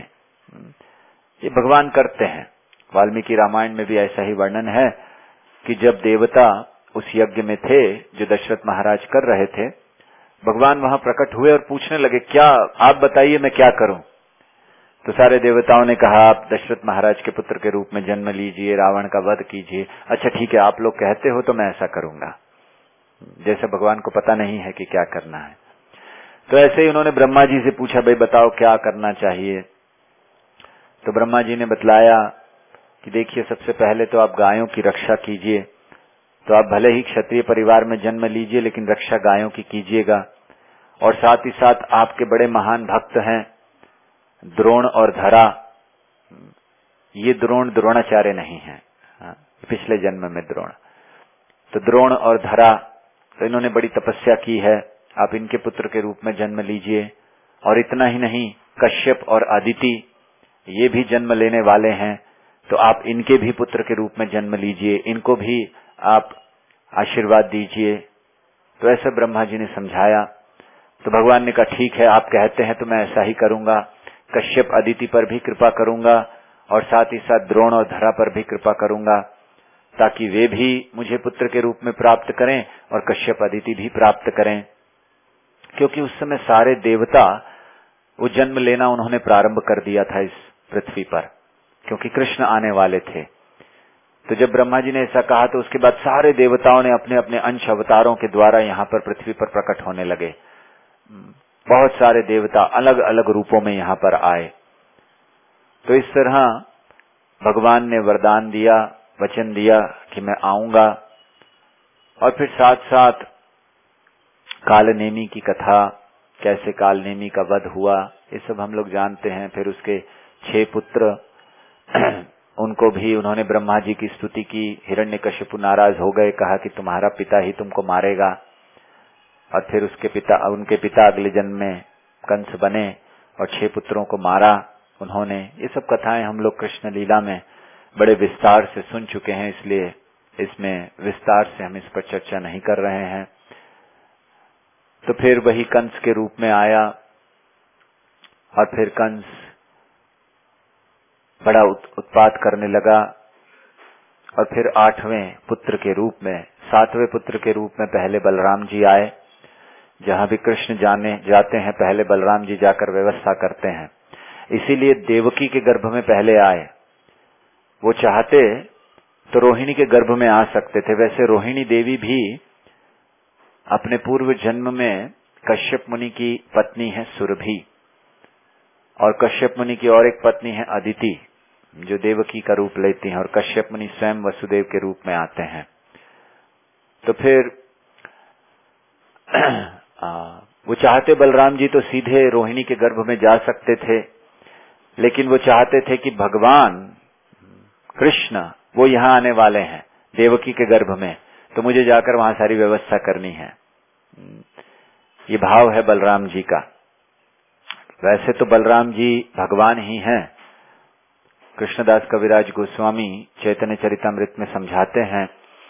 ये भगवान करते हैं। वाल्मीकि रामायण में भी ऐसा ही वर्णन है कि जब देवता उस यज्ञ में थे जो दशरथ महाराज कर रहे थे, भगवान वहां प्रकट हुए और पूछने लगे, क्या आप बताइए मैं क्या करूं? तो सारे देवताओं ने कहा, आप दशरथ महाराज के पुत्र के रूप में जन्म लीजिए, रावण का वध कीजिए। अच्छा ठीक है, आप लोग कहते हो तो मैं ऐसा करूंगा। जैसे भगवान को पता नहीं है कि क्या करना है। तो ऐसे ही उन्होंने ब्रह्मा जी से पूछा, भाई बताओ क्या करना चाहिए? तो ब्रह्मा जी ने बतलाया कि देखिए सबसे पहले तो आप गायों की रक्षा कीजिए। तो आप भले ही क्षत्रिय परिवार में जन्म लीजिए, लेकिन रक्षा गायों की कीजिएगा। और साथ ही साथ आपके बड़े महान भक्त हैं द्रोण और धरा। ये द्रोण द्रोणाचार्य नहीं है, पिछले जन्म में द्रोण। तो द्रोण और धरा, तो इन्होंने बड़ी तपस्या की है, आप इनके पुत्र के रूप में जन्म लीजिए। और इतना ही नहीं, कश्यप और अदिति ये भी जन्म लेने वाले हैं, तो आप इनके भी पुत्र के रूप में जन्म लीजिए, इनको भी आप आशीर्वाद दीजिए। तो ऐसा ब्रह्मा जी ने समझाया। तो भगवान ने कहा ठीक है, आप कहते हैं तो मैं ऐसा ही करूंगा। कश्यप अदिति पर भी कृपा करूंगा और साथ ही साथ द्रोण और धरा पर भी कृपा करूंगा, ताकि वे भी मुझे पुत्र के रूप में प्राप्त करें और कश्यप अदिति भी प्राप्त करें। क्योंकि उस समय सारे देवता वो जन्म लेना उन्होंने प्रारंभ कर दिया था इस पृथ्वी पर, क्योंकि कृष्ण आने वाले थे। तो जब ब्रह्मा जी ने ऐसा कहा तो उसके बाद सारे देवताओं ने अपने अपने अंश अवतारों के द्वारा यहाँ पर पृथ्वी पर प्रकट होने लगे। बहुत सारे देवता अलग अलग रूपों में यहाँ पर आए। तो इस तरह भगवान ने वरदान दिया, वचन दिया कि मैं आऊंगा। और फिर साथ साथ कालनेमी की कथा, कैसे कालनेमी का वध हुआ, ये सब हम लोग जानते हैं। फिर उसके छह पुत्र उनको भी उन्होंने ब्रह्मा जी की स्तुति की। हिरण्यकशिपु नाराज हो गए, कहा कि तुम्हारा पिता ही तुमको मारेगा। और फिर उसके पिता उनके पिता अगले जन्म में कंस बने और छह पुत्रों को मारा उन्होंने। ये सब कथाएं हम लोग कृष्ण लीला में बड़े विस्तार से सुन चुके हैं, इसलिए इसमें विस्तार से हम इस पर चर्चा नहीं कर रहे हैं। तो फिर वही कंस के रूप में आया और फिर कंस बड़ा उत्पात करने लगा। और फिर आठवें पुत्र के रूप में, सातवें पुत्र के रूप में पहले बलराम जी आए। जहां भी कृष्ण जाने जाते हैं पहले बलराम जी जाकर व्यवस्था करते हैं, इसीलिए देवकी के गर्भ में पहले आए। वो चाहते तो रोहिणी के गर्भ में आ सकते थे। वैसे रोहिणी देवी भी अपने पूर्व जन्म में कश्यप मुनि की पत्नी है सुरभि, और कश्यप मुनि की और एक पत्नी है अदिति, जो देवकी का रूप लेती हैं, और कश्यप मुनि स्वयं वसुदेव के रूप में आते हैं। तो फिर आ, वो चाहते बलराम जी तो सीधे रोहिणी के गर्भ में जा सकते थे, लेकिन वो चाहते थे कि भगवान कृष्ण वो यहाँ आने वाले हैं देवकी के गर्भ में, तो मुझे जाकर वहां सारी व्यवस्था करनी है। ये भाव है बलराम जी का। वैसे तो बलराम जी भगवान ही हैं। कृष्णदास कविराज गोस्वामी चैतन्य चरितमृत में समझाते हैं,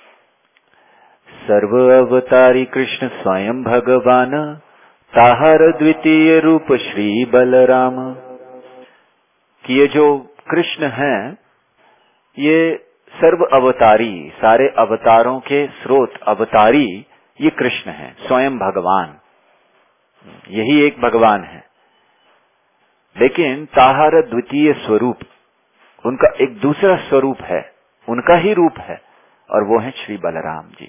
सर्व अवतारी कृष्ण स्वयं भगवान, ताहर द्वितीय रूप श्री बलराम। कि ये जो कृष्ण हैं ये सर्व अवतारी, सारे अवतारों के स्रोत अवतारी ये कृष्ण हैं, स्वयं भगवान, यही एक भगवान है। लेकिन ताहर द्वितीय स्वरूप, उनका एक दूसरा स्वरूप है, उनका ही रूप है, और वो है श्री बलराम जी।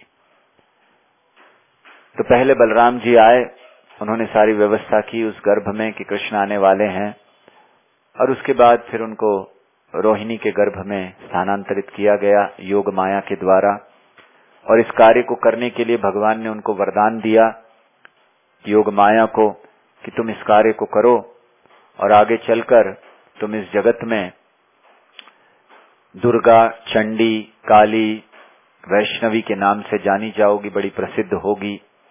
तो पहले बलराम जी आए, उन्होंने सारी व्यवस्था की उस गर्भ में कि कृष्ण आने वाले हैं, और उसके बाद फिर उनको रोहिणी के गर्भ में स्थानांतरित किया गया योग माया के द्वारा। और इस कार्य को करने के लिए भगवान ने उनको वरदान दिया योग माया को कि तुम इस कार्य को करो, और आगे चलकर तुम इस जगत में दुर्गा, चंडी, काली, वैष्णवी के नाम से जानी जाओगी, बड़ी प्रसिद्ध होगी।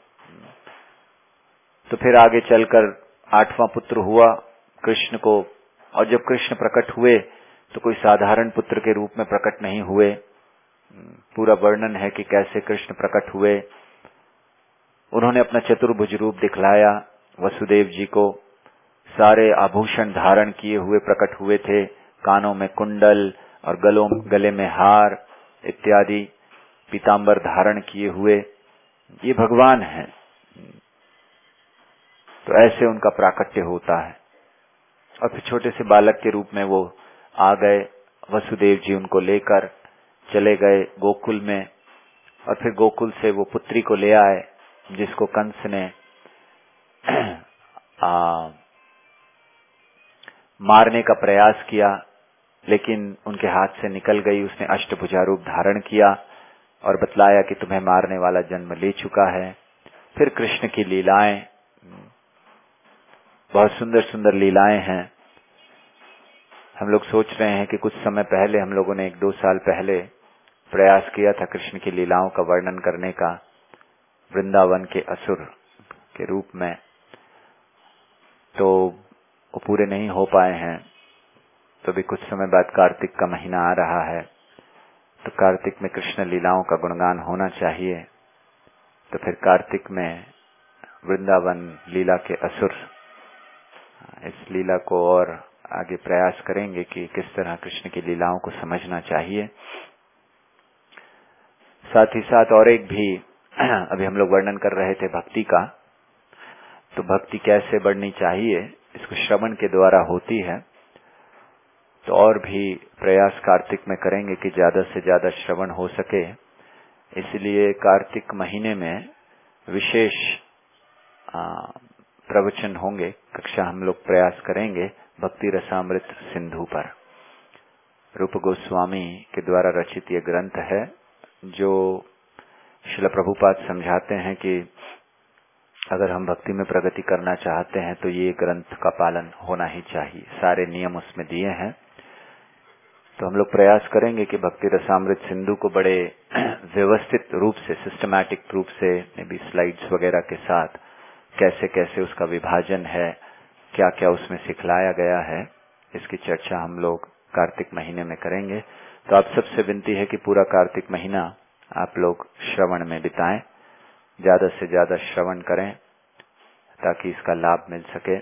तो फिर आगे चलकर आठवां पुत्र हुआ कृष्ण को, और जब कृष्ण प्रकट हुए तो कोई साधारण पुत्र के रूप में प्रकट नहीं हुए। पूरा वर्णन है कि कैसे कृष्ण प्रकट हुए। उन्होंने अपना चतुर्भुज रूप दिखलाया वसुदेव जी को, सारे आभूषण धारण किए हुए प्रकट हुए थे, कानों में कुंडल और गलों गले में हार इत्यादि पीतांबर धारण किए हुए। ये भगवान हैं। तो ऐसे उनका प्राकट्य होता है। और फिर छोटे से बालक के रूप में वो आ गए, वसुदेव जी उनको लेकर चले गए गोकुल में, और फिर गोकुल से वो पुत्री को ले आए जिसको कंस ने आ, मारने का प्रयास किया, लेकिन उनके हाथ से निकल गई। उसने अष्टभुजा रूप धारण किया और बतलाया कि तुम्हें मारने वाला जन्म ले चुका है। फिर कृष्ण की लीलाएं, बहुत सुंदर सुंदर लीलाएं हैं। हम लोग सोच रहे हैं कि कुछ समय पहले हम लोगों ने एक दो साल पहले प्रयास किया था कृष्ण की लीलाओं का वर्णन करने का वृंदावन के असुर के रूप में, तो वो पूरे नहीं हो पाए हैं। तो भी कुछ समय बाद कार्तिक का महीना आ रहा है, तो कार्तिक में कृष्ण लीलाओं का गुणगान होना चाहिए। तो फिर कार्तिक में वृंदावन लीला के असुर, इस लीला को और आगे प्रयास करेंगे कि किस तरह कृष्ण की लीलाओं को समझना चाहिए। साथ ही साथ और एक भी अभी हम लोग वर्णन कर रहे थे भक्ति का, तो भक्ति कैसे बढ़नी चाहिए, इसको श्रवण के द्वारा होती है। तो और भी प्रयास कार्तिक में करेंगे कि ज्यादा से ज्यादा श्रवण हो सके। इसलिए कार्तिक महीने में विशेष प्रवचन होंगे, कक्षा हम लोग प्रयास करेंगे भक्ति रसामृत सिंधु पर। रूप गोस्वामी के द्वारा रचित ये ग्रंथ है, जो श्रील प्रभुपाद समझाते हैं कि अगर हम भक्ति में प्रगति करना चाहते हैं तो ये ग्रंथ का पालन होना ही चाहिए। सारे नियम उसमें दिए हैं। तो हम लोग प्रयास करेंगे कि भक्ति रसामृत सिंधु को बड़े व्यवस्थित रूप से, सिस्टमैटिक रूप से, मे बी स्लाइड्स वगैरह के साथ कैसे कैसे उसका विभाजन है, क्या क्या उसमें सिखलाया गया है, इसकी चर्चा हम लोग कार्तिक महीने में करेंगे। तो आप सबसे विनती है कि पूरा कार्तिक महीना आप लोग श्रवण में बिताएं, ज्यादा से ज्यादा श्रवण करें ताकि इसका लाभ मिल सके।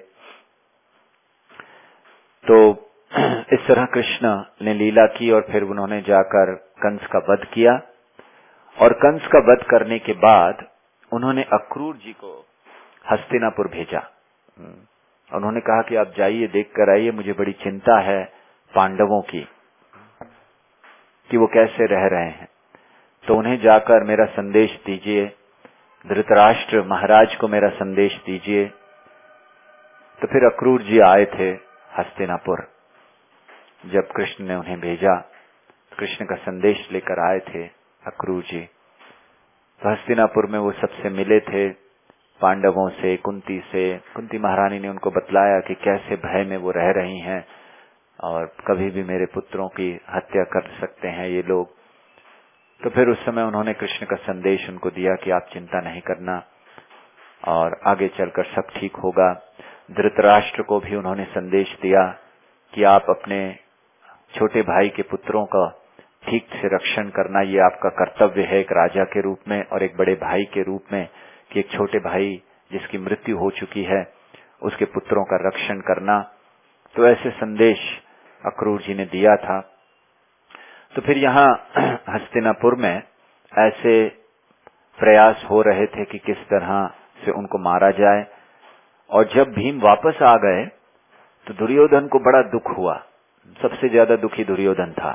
तो इस तरह कृष्ण ने लीला की और फिर उन्होंने जाकर कंस का वध किया, और कंस का वध करने के बाद उन्होंने अक्रूर जी को हस्तिनापुर भेजा। उन्होंने कहा कि आप जाइए, देख कर आइए, मुझे बड़ी चिंता है पांडवों की कि वो कैसे रह रहे हैं, तो उन्हें जाकर मेरा संदेश दीजिए, धृतराष्ट्र महाराज को मेरा संदेश दीजिए। तो फिर अक्रूर जी आए थे हस्तिनापुर। जब कृष्ण ने उन्हें भेजा, कृष्ण का संदेश लेकर आए थे अक्रूर जी। तो हस्तिनापुर में वो सबसे मिले थे, पांडवों से, कुंती से। कुंती महारानी ने उनको बतलाया कि कैसे भय में वो रह रही हैं और कभी भी मेरे पुत्रों की हत्या कर सकते हैं ये लोग। तो फिर उस समय उन्होंने कृष्ण का संदेश उनको दिया कि आप चिंता नहीं करना और आगे चलकर सब ठीक होगा। धृतराष्ट्र को भी उन्होंने संदेश दिया कि आप अपने छोटे भाई के पुत्रों का ठीक से रक्षण करना, ये आपका कर्तव्य है एक राजा के रूप में और एक बड़े भाई के रूप में, कि एक छोटे भाई जिसकी मृत्यु हो चुकी है उसके पुत्रों का रक्षण करना। तो ऐसे संदेश अक्रूर जी ने दिया था। तो फिर यहाँ हस्तिनापुर में ऐसे प्रयास हो रहे थे कि किस तरह से उनको मारा जाए। और जब भीम वापस आ गए तो दुर्योधन को बड़ा दुख हुआ। सबसे ज्यादा दुखी दुर्योधन था।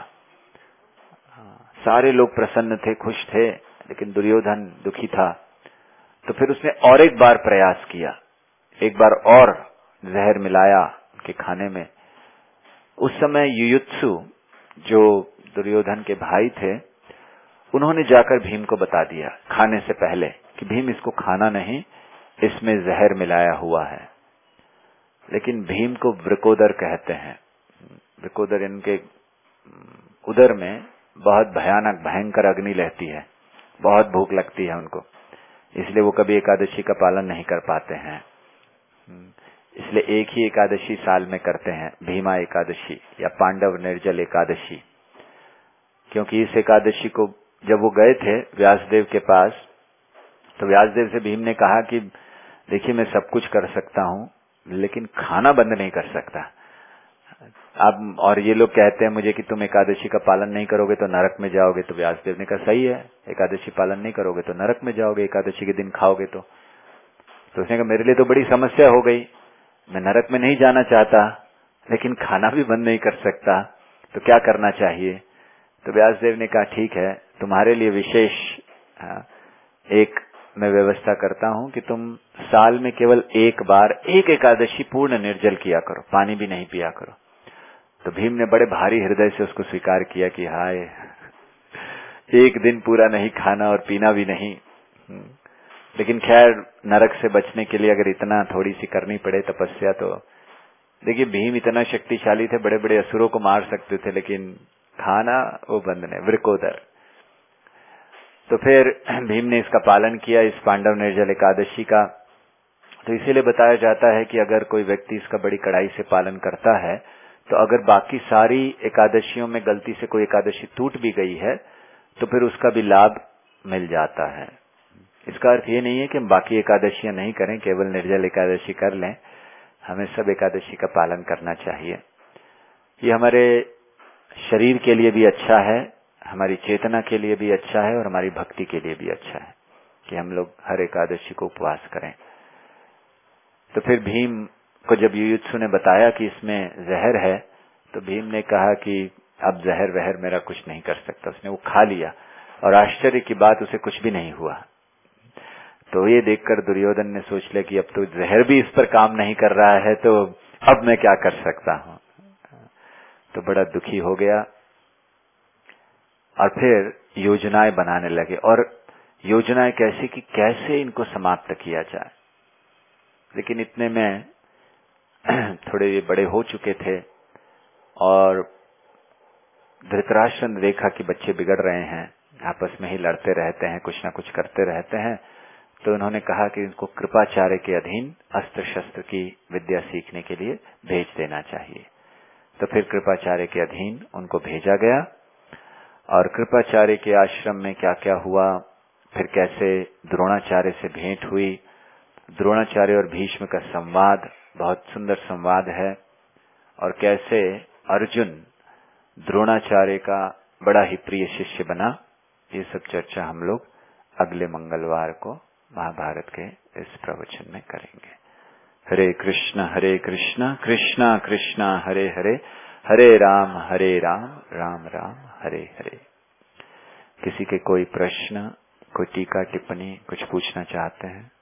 सारे लोग प्रसन्न थे, खुश थे, लेकिन दुर्योधन दुखी था। तो फिर उसने और एक बार प्रयास किया, एक बार और जहर मिलाया उनके खाने में। उस समय युयुत्सु जो दुर्योधन के भाई थे, उन्होंने जाकर भीम को बता दिया खाने से पहले कि भीम इसको खाना नहीं, इसमें जहर मिलाया हुआ है। लेकिन भीम को वृकोदर कहते हैं। वृकोदर इनके उदर में बहुत भयानक भयंकर अग्नि रहती है, बहुत भूख लगती है उनको, इसलिए वो कभी एकादशी का पालन नहीं कर पाते हैं। इसलिए एक ही एकादशी साल में करते हैं, भीमा एकादशी या पांडव निर्जल एकादशी। क्योंकि इस एकादशी को जब वो गए थे व्यासदेव के पास, तो व्यासदेव से भीम ने कहा कि देखिए मैं सब कुछ कर सकता हूँ लेकिन खाना बंद नहीं कर सकता। अब और ये लोग कहते हैं मुझे कि तुम एकादशी का पालन नहीं करोगे तो नरक में जाओगे। तो व्यासदेव ने कहा सही है, एकादशी पालन नहीं करोगे तो नरक में जाओगे, एकादशी के दिन खाओगे तो। तो उसने कहा मेरे लिए तो बड़ी समस्या हो गई, मैं नरक में नहीं जाना चाहता लेकिन खाना भी बंद नहीं कर सकता, तो क्या करना चाहिए। तो व्यासदेव ने कहा ठीक है, तुम्हारे लिए विशेष एक मैं व्यवस्था करता हूं कि तुम साल में केवल एक बार एक एकादशी पूर्ण निर्जल किया करो, पानी भी नहीं पिया करो। तो भीम ने बड़े भारी हृदय से उसको स्वीकार किया कि हाय, एक दिन पूरा नहीं खाना और पीना भी नहीं। लेकिन खैर नरक से बचने के लिए अगर इतना थोड़ी सी करनी पड़े तपस्या, तो देखिए भीम इतना शक्तिशाली थे, बड़े बड़े असुरों को मार सकते थे, लेकिन खाना वो बंद नहीं, वृकोदर। तो फिर भीम ने इसका पालन किया, इस पांडव निर्जल एकादशी का। तो इसीलिए बताया जाता है कि अगर कोई व्यक्ति इसका बड़ी कड़ाई से पालन करता है, तो अगर बाकी सारी एकादशियों में गलती से कोई एकादशी टूट भी गई है तो फिर उसका भी लाभ मिल जाता है। इसका अर्थ ये नहीं है कि हम बाकी एकादशियां नहीं करें, केवल निर्जल एकादशी कर लें। हमें सब एकादशी का पालन करना चाहिए। ये हमारे शरीर के लिए भी अच्छा है, हमारी चेतना के लिए भी अच्छा है और हमारी भक्ति के लिए भी अच्छा है कि हम लोग हर एकादशी को उपवास करें। तो फिर भीम को जब युयुत्सु ने बताया कि इसमें जहर है, तो भीम ने कहा कि अब जहर वहर मेरा कुछ नहीं कर सकता। उसने वो खा लिया और आश्चर्य की बात उसे कुछ भी नहीं हुआ। तो ये देखकर दुर्योधन ने सोच लिया कि अब तो जहर भी इस पर काम नहीं कर रहा है, तो अब मैं क्या कर सकता हूं। तो बड़ा दुखी हो गया और फिर योजनाएं बनाने लगे। और योजनाएं कैसी कि कैसे इनको समाप्त किया जाए। लेकिन इतने में थोड़े बड़े हो चुके थे और धृतराष्ट्र ने देखा कि बच्चे बिगड़ रहे हैं, आपस में ही लड़ते रहते हैं, कुछ ना कुछ करते रहते हैं, तो उन्होंने कहा कि इनको कृपाचार्य के अधीन अस्त्र शस्त्र की विद्या सीखने के लिए भेज देना चाहिए। तो फिर कृपाचार्य के अधीन उनको भेजा गया। और कृपाचार्य के आश्रम में क्या क्या हुआ, फिर कैसे द्रोणाचार्य से भेंट हुई, द्रोणाचार्य और भीष्म का संवाद बहुत सुंदर संवाद है, और कैसे अर्जुन द्रोणाचार्य का बड़ा ही प्रिय शिष्य बना, ये सब चर्चा हम लोग अगले मंगलवार को महाभारत के इस प्रवचन में करेंगे। हरे कृष्णा हरे कृष्णा कृष्णा कृष्णा हरे हरे, हरे राम हरे राम राम राम हरे हरे। किसी के कोई प्रश्न, कोई टीका टिप्पणी, कुछ पूछना चाहते हैं?